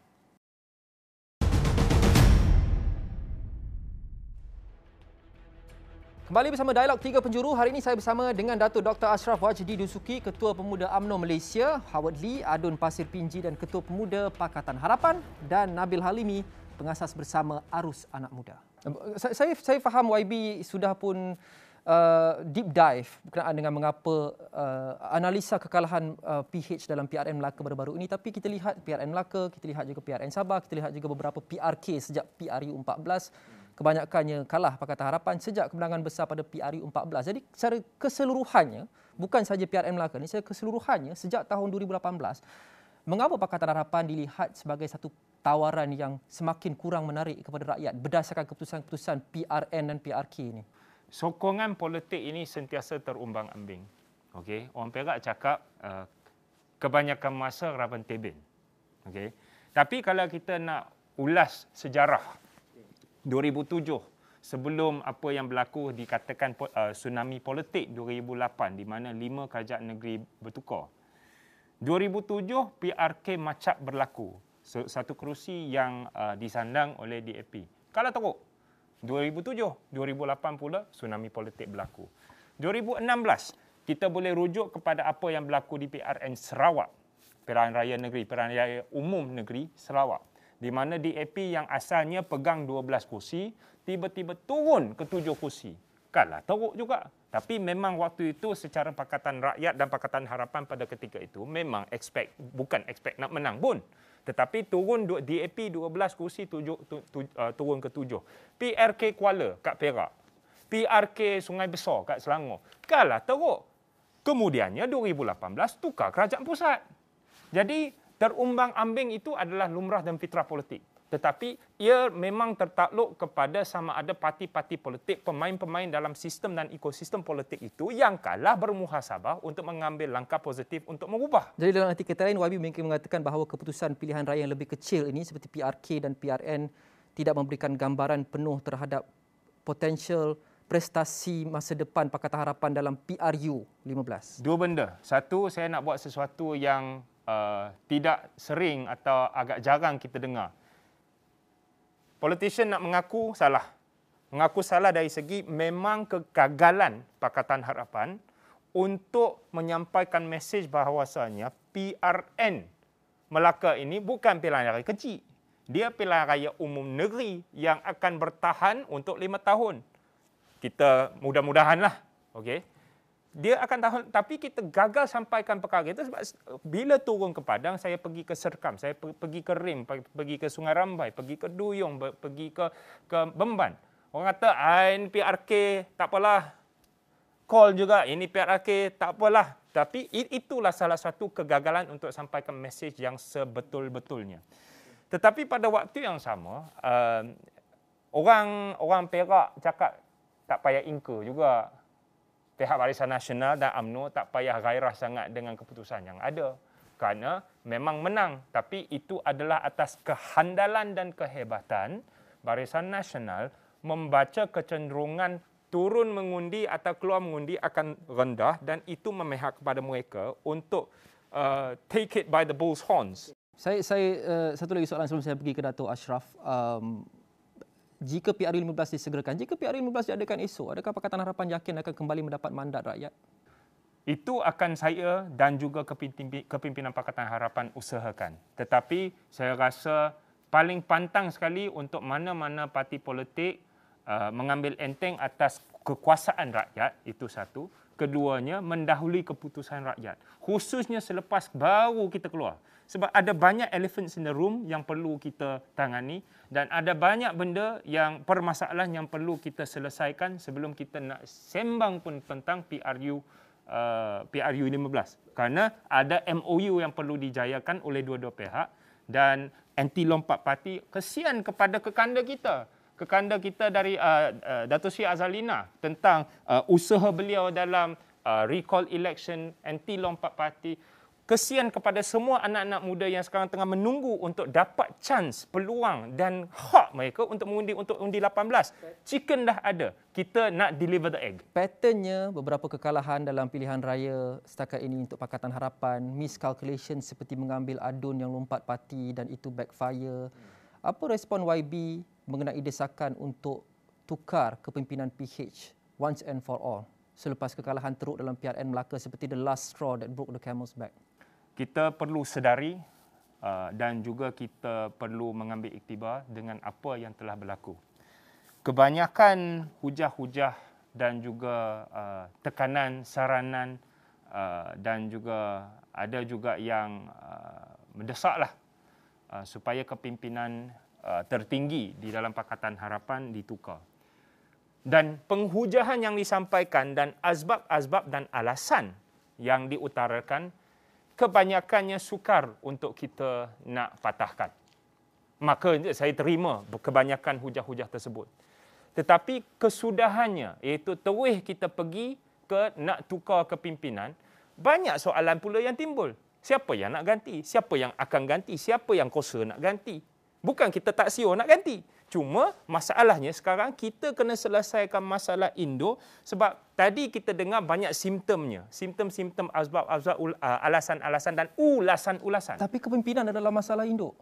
[SPEAKER 1] Kembali bersama Dialog Tiga Penjuru. Hari ini saya bersama dengan Datuk Doktor Ashraf Wajdi Dusuki, Ketua Pemuda U M N O Malaysia, Howard Lee, Adun Pasir Pinji dan Ketua Pemuda Pakatan Harapan, dan Nabil Halimi, pengasas bersama Arus Anak Muda. Saya saya, saya faham Y B sudah pun uh, deep dive berkenaan dengan mengapa uh, analisa kekalahan uh, P H dalam P R N Melaka baru-baru ini, tapi kita lihat P R N Melaka, kita lihat juga P R N Sabah, kita lihat juga beberapa P R K sejak P R U empat belas, kebanyakannya kalah Pakatan Harapan sejak kemenangan besar pada P R U empat belas. Jadi secara keseluruhannya, bukan sahaja P R N Melaka ini, secara keseluruhannya sejak tahun dua ribu lapan belas, mengapa Pakatan Harapan dilihat sebagai satu tawaran yang semakin kurang menarik kepada rakyat berdasarkan keputusan-keputusan P R N dan P R K ini?
[SPEAKER 3] Sokongan politik ini sentiasa terumbang-ambing. Okey, orang Perak cakap uh, kebanyakan masa raban tebin. Okey. Tapi kalau kita nak ulas sejarah dua ribu tujuh, sebelum apa yang berlaku dikatakan uh, tsunami politik dua ribu lapan di mana lima kerajaan negeri bertukar. dua ribu tujuh P R K macap berlaku. Satu kerusi yang uh, disandang oleh D A P. Kalah teruk. dua ribu tujuh, dua ribu lapan pula tsunami politik berlaku. dua ribu enam belas kita boleh rujuk kepada apa yang berlaku di P R N Sarawak. Pilihan Raya Negeri, Pilihan Raya Umum Negeri Sarawak. Di mana D A P yang asalnya pegang dua belas kursi, tiba-tiba turun ke tujuh kursi. Kalah teruk juga. Tapi memang waktu itu secara Pakatan Rakyat dan Pakatan Harapan pada ketika itu memang expect, bukan expect nak menang pun. Tetapi turun D A P dua belas kursi tujuh, tu, tu, uh, turun ke tujuh. P R K Kuala kat Perak. P R K Sungai Besar kat Selangor. Kalah teruk. Kemudiannya dua ribu lapan belas tukar kerajaan pusat. Jadi terumbang-ambing itu adalah lumrah dan fitrah politik. Tetapi ia memang tertakluk kepada sama ada parti-parti politik, pemain-pemain dalam sistem dan ekosistem politik itu yang kalah bermuhasabah untuk mengambil langkah positif untuk mengubah.
[SPEAKER 1] Jadi dalam arti kata lain, Y B mungkin mengatakan bahawa keputusan pilihan raya yang lebih kecil ini seperti P R K dan P R N tidak memberikan gambaran penuh terhadap potensial prestasi masa depan Pakatan Harapan dalam P R U lima belas.
[SPEAKER 3] Dua benda. Satu, saya nak buat sesuatu yang uh, tidak sering atau agak jarang kita dengar. Politician nak mengaku salah. Mengaku salah dari segi memang kegagalan Pakatan Harapan untuk menyampaikan mesej bahawasanya P R N Melaka ini bukan pilihan raya kecil. Dia pilihan raya umum negeri yang akan bertahan untuk lima tahun. Kita mudah-mudahanlah. Okey. Dia akan tahan, tapi kita gagal sampaikan perkara itu sebab bila turun ke Padang, saya pergi ke Serkam, saya pergi ke Rim, pergi ke Sungai Rambai, pergi ke Duyung, pergi ke ke Bemban. Orang kata, ah, ini P R K, tak apalah. Call juga, ini P R K, tak apalah. Tapi itulah salah satu kegagalan untuk sampaikan mesej yang sebetul-betulnya. Tetapi pada waktu yang sama, uh, orang orang Perak cakap tak payah ingka juga. Pihak Barisan Nasional dan U M N O tak payah gairah sangat dengan keputusan yang ada. Kerana memang menang. Tapi itu adalah atas kehandalan dan kehebatan Barisan Nasional membaca kecenderungan turun mengundi atau keluar mengundi akan rendah dan itu memihak kepada mereka untuk uh, take it by the bull's horns.
[SPEAKER 1] Saya, saya uh, satu lagi soalan sebelum saya pergi ke Dato' Ashraf. Um, jika P R U lima belas disegerakan, jika P R U lima belas diadakan esok, adakah Pakatan Harapan yakin akan kembali mendapat mandat rakyat?
[SPEAKER 3] Itu akan saya dan juga kepimpinan Pakatan Harapan usahakan. Tetapi saya rasa paling pantang sekali untuk mana-mana parti politik uh, mengambil enteng atas kekuasaan rakyat, itu satu. Keduanya, mendahului keputusan rakyat. Khususnya selepas baru kita keluar. Sebab ada banyak elephants in the room yang perlu kita tangani dan ada banyak benda yang permasalahan yang perlu kita selesaikan sebelum kita nak sembang pun tentang P R U uh, P R U lima belas. Kerana ada M O U yang perlu dijayakan oleh dua-dua pihak dan anti lompat parti. Kesian kepada kekanda kita. Kekanda kita dari uh, uh, Dato' Sri Azalina tentang uh, usaha beliau dalam uh, recall election, anti lompat parti. Kesian kepada semua anak-anak muda yang sekarang tengah menunggu untuk dapat chance, peluang dan hak mereka untuk mengundi untuk undi lapan belas. Chicken dah ada. Kita nak deliver the egg.
[SPEAKER 1] Patternnya beberapa kekalahan dalam pilihan raya setakat ini untuk Pakatan Harapan, miscalculation seperti mengambil adun yang lompat parti dan itu backfire. Apa respon Y B mengenai desakan untuk tukar kepimpinan P H once and for all selepas kekalahan teruk dalam P R N Melaka seperti the last straw that broke the camel's back?
[SPEAKER 3] Kita perlu sedari uh, dan juga kita perlu mengambil iktibar dengan apa yang telah berlaku. Kebanyakan hujah-hujah dan juga uh, tekanan, saranan uh, dan juga ada juga yang uh, mendesaklah uh, supaya kepimpinan uh, tertinggi di dalam Pakatan Harapan ditukar. Dan penghujahan yang disampaikan dan asbab-asbab dan alasan yang diutarakan kebanyakannya sukar untuk kita nak patahkan. Maka saya terima kebanyakan hujah-hujah tersebut. Tetapi kesudahannya, iaitu terus kita pergi ke nak tukar kepimpinan, banyak soalan pula yang timbul. Siapa yang nak ganti? Siapa yang akan ganti? Siapa yang kuasa nak ganti? Bukan kita tak siur nak ganti. Cuma masalahnya sekarang kita kena selesaikan masalah Indo sebab tadi kita dengar banyak simptomnya. Simptom-simptom asbab-asbab, alasan-alasan dan ulasan-ulasan.
[SPEAKER 1] Tapi kepimpinan adalah masalah induk.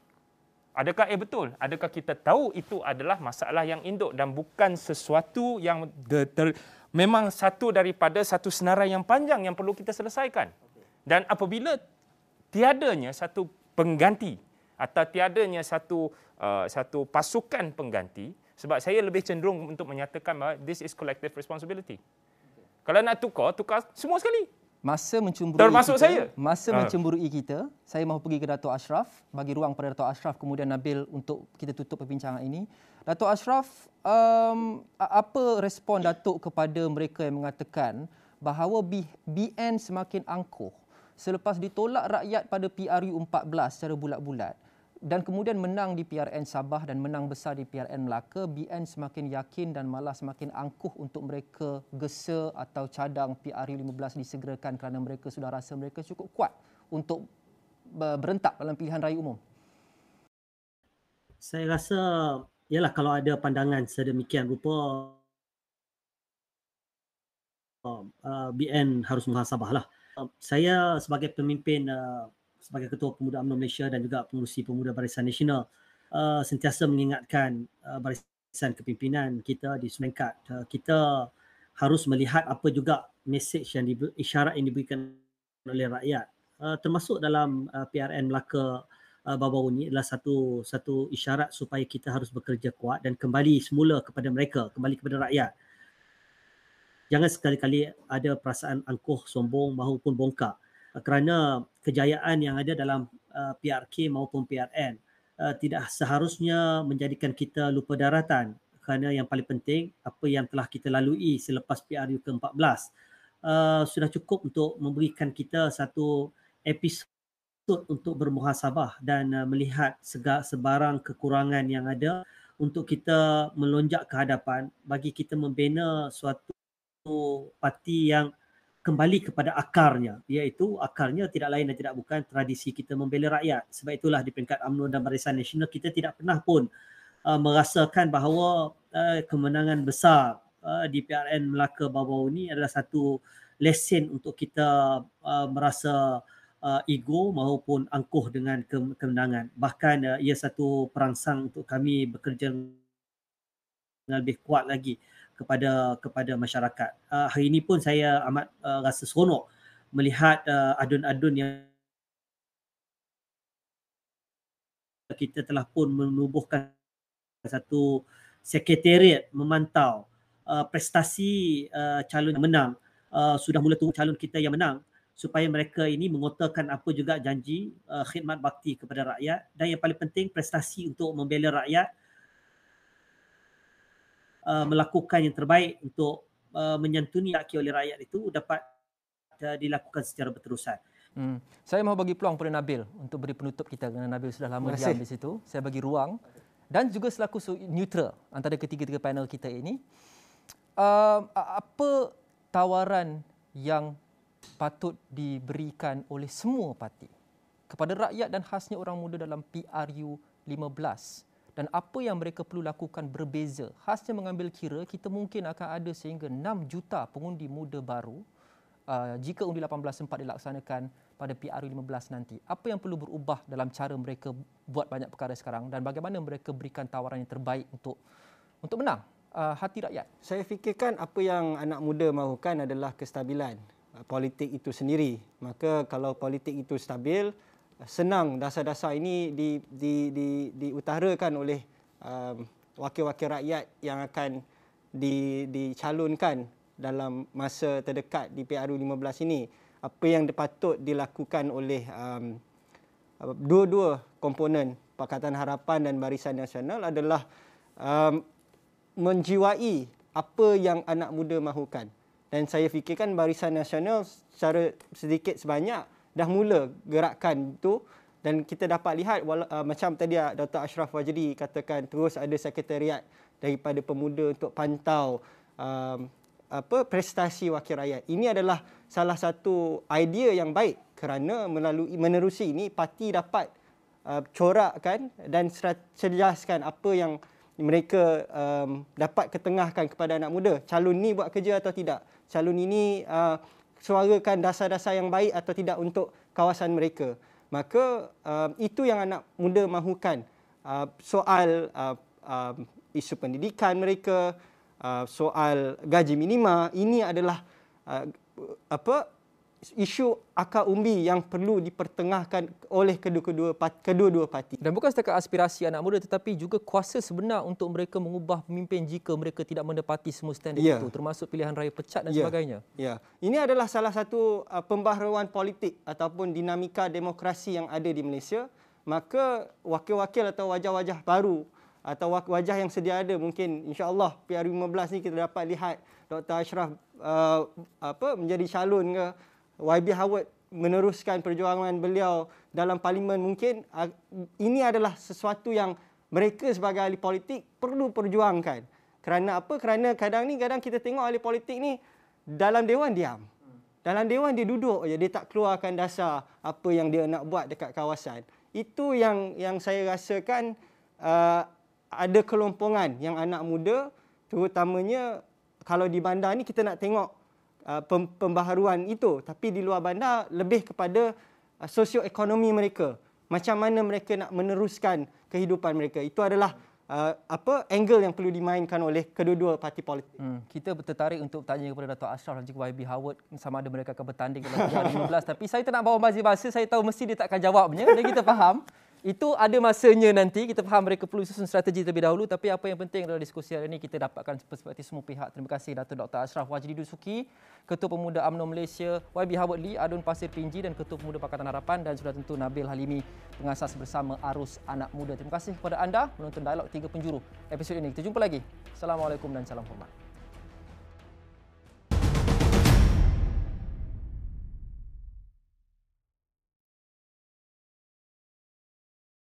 [SPEAKER 3] Adakah eh betul? Adakah kita tahu itu adalah masalah yang induk dan bukan sesuatu yang de, ter, memang satu daripada satu senarai yang panjang yang perlu kita selesaikan. Dan apabila tiadanya satu pengganti atau tiadanya satu uh, satu pasukan pengganti, sebab saya lebih cenderung untuk menyatakan bahawa this is collective responsibility. Okay. Kalau nak tukar, tukar semua sekali.
[SPEAKER 1] Masa mencemburui
[SPEAKER 3] termasuk
[SPEAKER 1] kita,
[SPEAKER 3] saya.
[SPEAKER 1] Masa
[SPEAKER 3] uh.
[SPEAKER 1] mencemburui kita, saya mahu pergi ke Dato' Ashraf, bagi ruang pada Dato' Ashraf kemudian Nabil untuk kita tutup perbincangan ini. Dato' Ashraf, um, apa respon Datuk kepada mereka yang mengatakan bahawa B N semakin angkuh selepas ditolak rakyat pada P R U empat belas secara bulat-bulat dan kemudian menang di P R N Sabah dan menang besar di P R N Melaka, B N semakin yakin dan malah semakin angkuh untuk mereka gesa atau cadang P R U lima belas disegerakan kerana mereka sudah rasa mereka cukup kuat untuk berentak dalam pilihan raya umum.
[SPEAKER 2] Saya rasa ialah kalau ada pandangan sedemikian rupa, uh, B N harus muhasabahlah. Uh, saya sebagai pemimpin uh, sebagai Ketua Pemuda U M N O Malaysia dan juga Pengurusi Pemuda Barisan Nasional uh, sentiasa mengingatkan uh, barisan kepimpinan kita di Semengkat, uh, kita harus melihat apa juga mesej yang diberi, isyarat yang diberikan oleh rakyat, uh, termasuk dalam uh, P R N Melaka uh, baru-baru ini adalah satu satu isyarat supaya kita harus bekerja kuat dan kembali semula kepada mereka, kembali kepada rakyat. Jangan sekali-kali ada perasaan angkuh, sombong maupun bongkak kerana kejayaan yang ada dalam uh, P R K maupun P R N uh, tidak seharusnya menjadikan kita lupa daratan kerana yang paling penting apa yang telah kita lalui selepas P R U ke empat belas uh, sudah cukup untuk memberikan kita satu episod untuk bermuhasabah dan uh, melihat segala sebarang kekurangan yang ada untuk kita melonjak ke hadapan bagi kita membina suatu parti yang kembali kepada akarnya, iaitu akarnya tidak lain dan tidak bukan tradisi kita membela rakyat. Sebab itulah di peringkat UMNO dan Barisan Nasional kita tidak pernah pun uh, merasakan bahawa uh, kemenangan besar uh, di P R N Melaka baru-baru ini adalah satu lesen untuk kita uh, merasa Uh, ego maupun angkuh dengan ke- kemenangan. Bahkan uh, ia satu perangsang untuk kami bekerja dengan lebih kuat lagi kepada kepada masyarakat. Uh, hari ini pun saya amat uh, rasa seronok melihat uh, adun-adun yang kita telah pun menubuhkan satu sekretariat memantau uh, prestasi uh, calon yang menang. Uh, sudah mula turun calon kita yang menang, supaya mereka ini mengotorkan apa juga janji uh, khidmat bakti kepada rakyat, dan yang paling penting prestasi untuk membela rakyat, uh, melakukan yang terbaik untuk uh, menyantuni hak oleh rakyat itu dapat uh, dilakukan secara berterusan.
[SPEAKER 1] Hmm. Saya mahu bagi peluang kepada Nabil untuk beri penutup kita kerana Nabil sudah lama diam di situ. Saya bagi ruang dan juga selaku neutral antara ketiga-tiga panel kita ini. Uh, apa tawaran yang patut diberikan oleh semua parti kepada rakyat dan khasnya orang muda dalam P R U lima belas, dan apa yang mereka perlu lakukan berbeza, khasnya mengambil kira kita mungkin akan ada sehingga enam juta pengundi muda baru uh, jika undi lapan belas sempat dilaksanakan pada P R U lima belas nanti. Apa yang perlu berubah dalam cara mereka buat banyak perkara sekarang dan bagaimana mereka berikan tawaran yang terbaik untuk untuk menang uh, hati rakyat?
[SPEAKER 4] Saya fikirkan apa yang anak muda mahukan adalah kestabilan politik itu sendiri. Maka kalau politik itu stabil, senang dasar-dasar ini di, di, di, diutarakan oleh um, wakil-wakil rakyat yang akan di, dicalonkan dalam masa terdekat di P R U lima belas ini. Apa yang patut dilakukan oleh um, dua-dua komponen Pakatan Harapan dan Barisan Nasional adalah um, menjiwai apa yang anak muda mahukan. Dan saya fikirkan Barisan Nasional secara sedikit sebanyak dah mula gerakan itu, dan kita dapat lihat wala, uh, macam tadi Doktor Ashraf Wajdi katakan terus ada sekretariat daripada pemuda untuk pantau um, apa prestasi wakil rakyat. Ini adalah salah satu idea yang baik kerana melalui menerusi ini parti dapat uh, corakkan dan jelaskan apa yang mereka um, dapat ketengahkan kepada anak muda. Calon ni buat kerja atau tidak? Calon ini uh, suarakan dasar-dasar yang baik atau tidak untuk kawasan mereka? Maka uh, itu yang anak muda mahukan. Uh, soal uh, uh, isu pendidikan mereka, uh, soal gaji minima, ini adalah uh, apa isu akar umbi yang perlu dipertengahkan oleh kedua-kedua kedua-dua parti.
[SPEAKER 1] Dan bukan setakat aspirasi anak muda tetapi juga kuasa sebenar untuk mereka mengubah pemimpin jika mereka tidak menepati semua standard yeah. itu, termasuk pilihan raya pecat dan
[SPEAKER 4] yeah.
[SPEAKER 1] sebagainya.
[SPEAKER 4] Ya. Yeah. Ini adalah salah satu uh, pembaharuan politik ataupun dinamika demokrasi yang ada di Malaysia. Maka wakil-wakil atau wajah-wajah baru atau wajah yang sedia ada, mungkin insya-Allah P R U lima belas ni kita dapat lihat Doktor Ashraf uh, apa menjadi calon ke, Y B Howard meneruskan perjuangan beliau dalam parlimen. Mungkin ini adalah sesuatu yang mereka sebagai ahli politik perlu perjuangkan. Kerana apa? Kerana kadang ni kadang kita tengok ahli politik ni dalam dewan diam. Dalam dewan dia duduk je, dia tak keluarkan dasar apa yang dia nak buat dekat kawasan. Itu yang yang saya rasakan uh, ada kelompongan yang anak muda, terutamanya kalau di bandar ni kita nak tengok Uh, pembaharuan itu, tapi di luar bandar lebih kepada uh, sosioekonomi mereka. Macam mana mereka nak meneruskan kehidupan mereka. Itu adalah uh, apa angle yang perlu dimainkan oleh kedua-dua parti politik.
[SPEAKER 1] Hmm, kita tertarik untuk tanya kepada Dato' Ashraf dan juga Y B Howard sama ada mereka akan bertanding dalam P R U lima belas, tapi saya tak nak bawa basi-basi, saya tahu mesti dia tak akan jawabnya dan kita faham. Itu ada masanya nanti. Kita faham mereka perlu susun strategi terlebih dahulu. Tapi apa yang penting dalam diskusi hari ini, kita dapatkan perspektif semua pihak. Terima kasih Dato' Doktor Ashraf Wajdi Dusuki, Ketua Pemuda UMNO Malaysia, Y B Howard Lee, Adun Pasir Pinji dan Ketua Pemuda Pakatan Harapan, dan sudah tentu Nabil Halimi, pengasas bersama Arus Anak Muda. Terima kasih kepada anda menonton Dialog Tiga Penjuru episod ini. Kita jumpa lagi. Assalamualaikum dan salam hormat.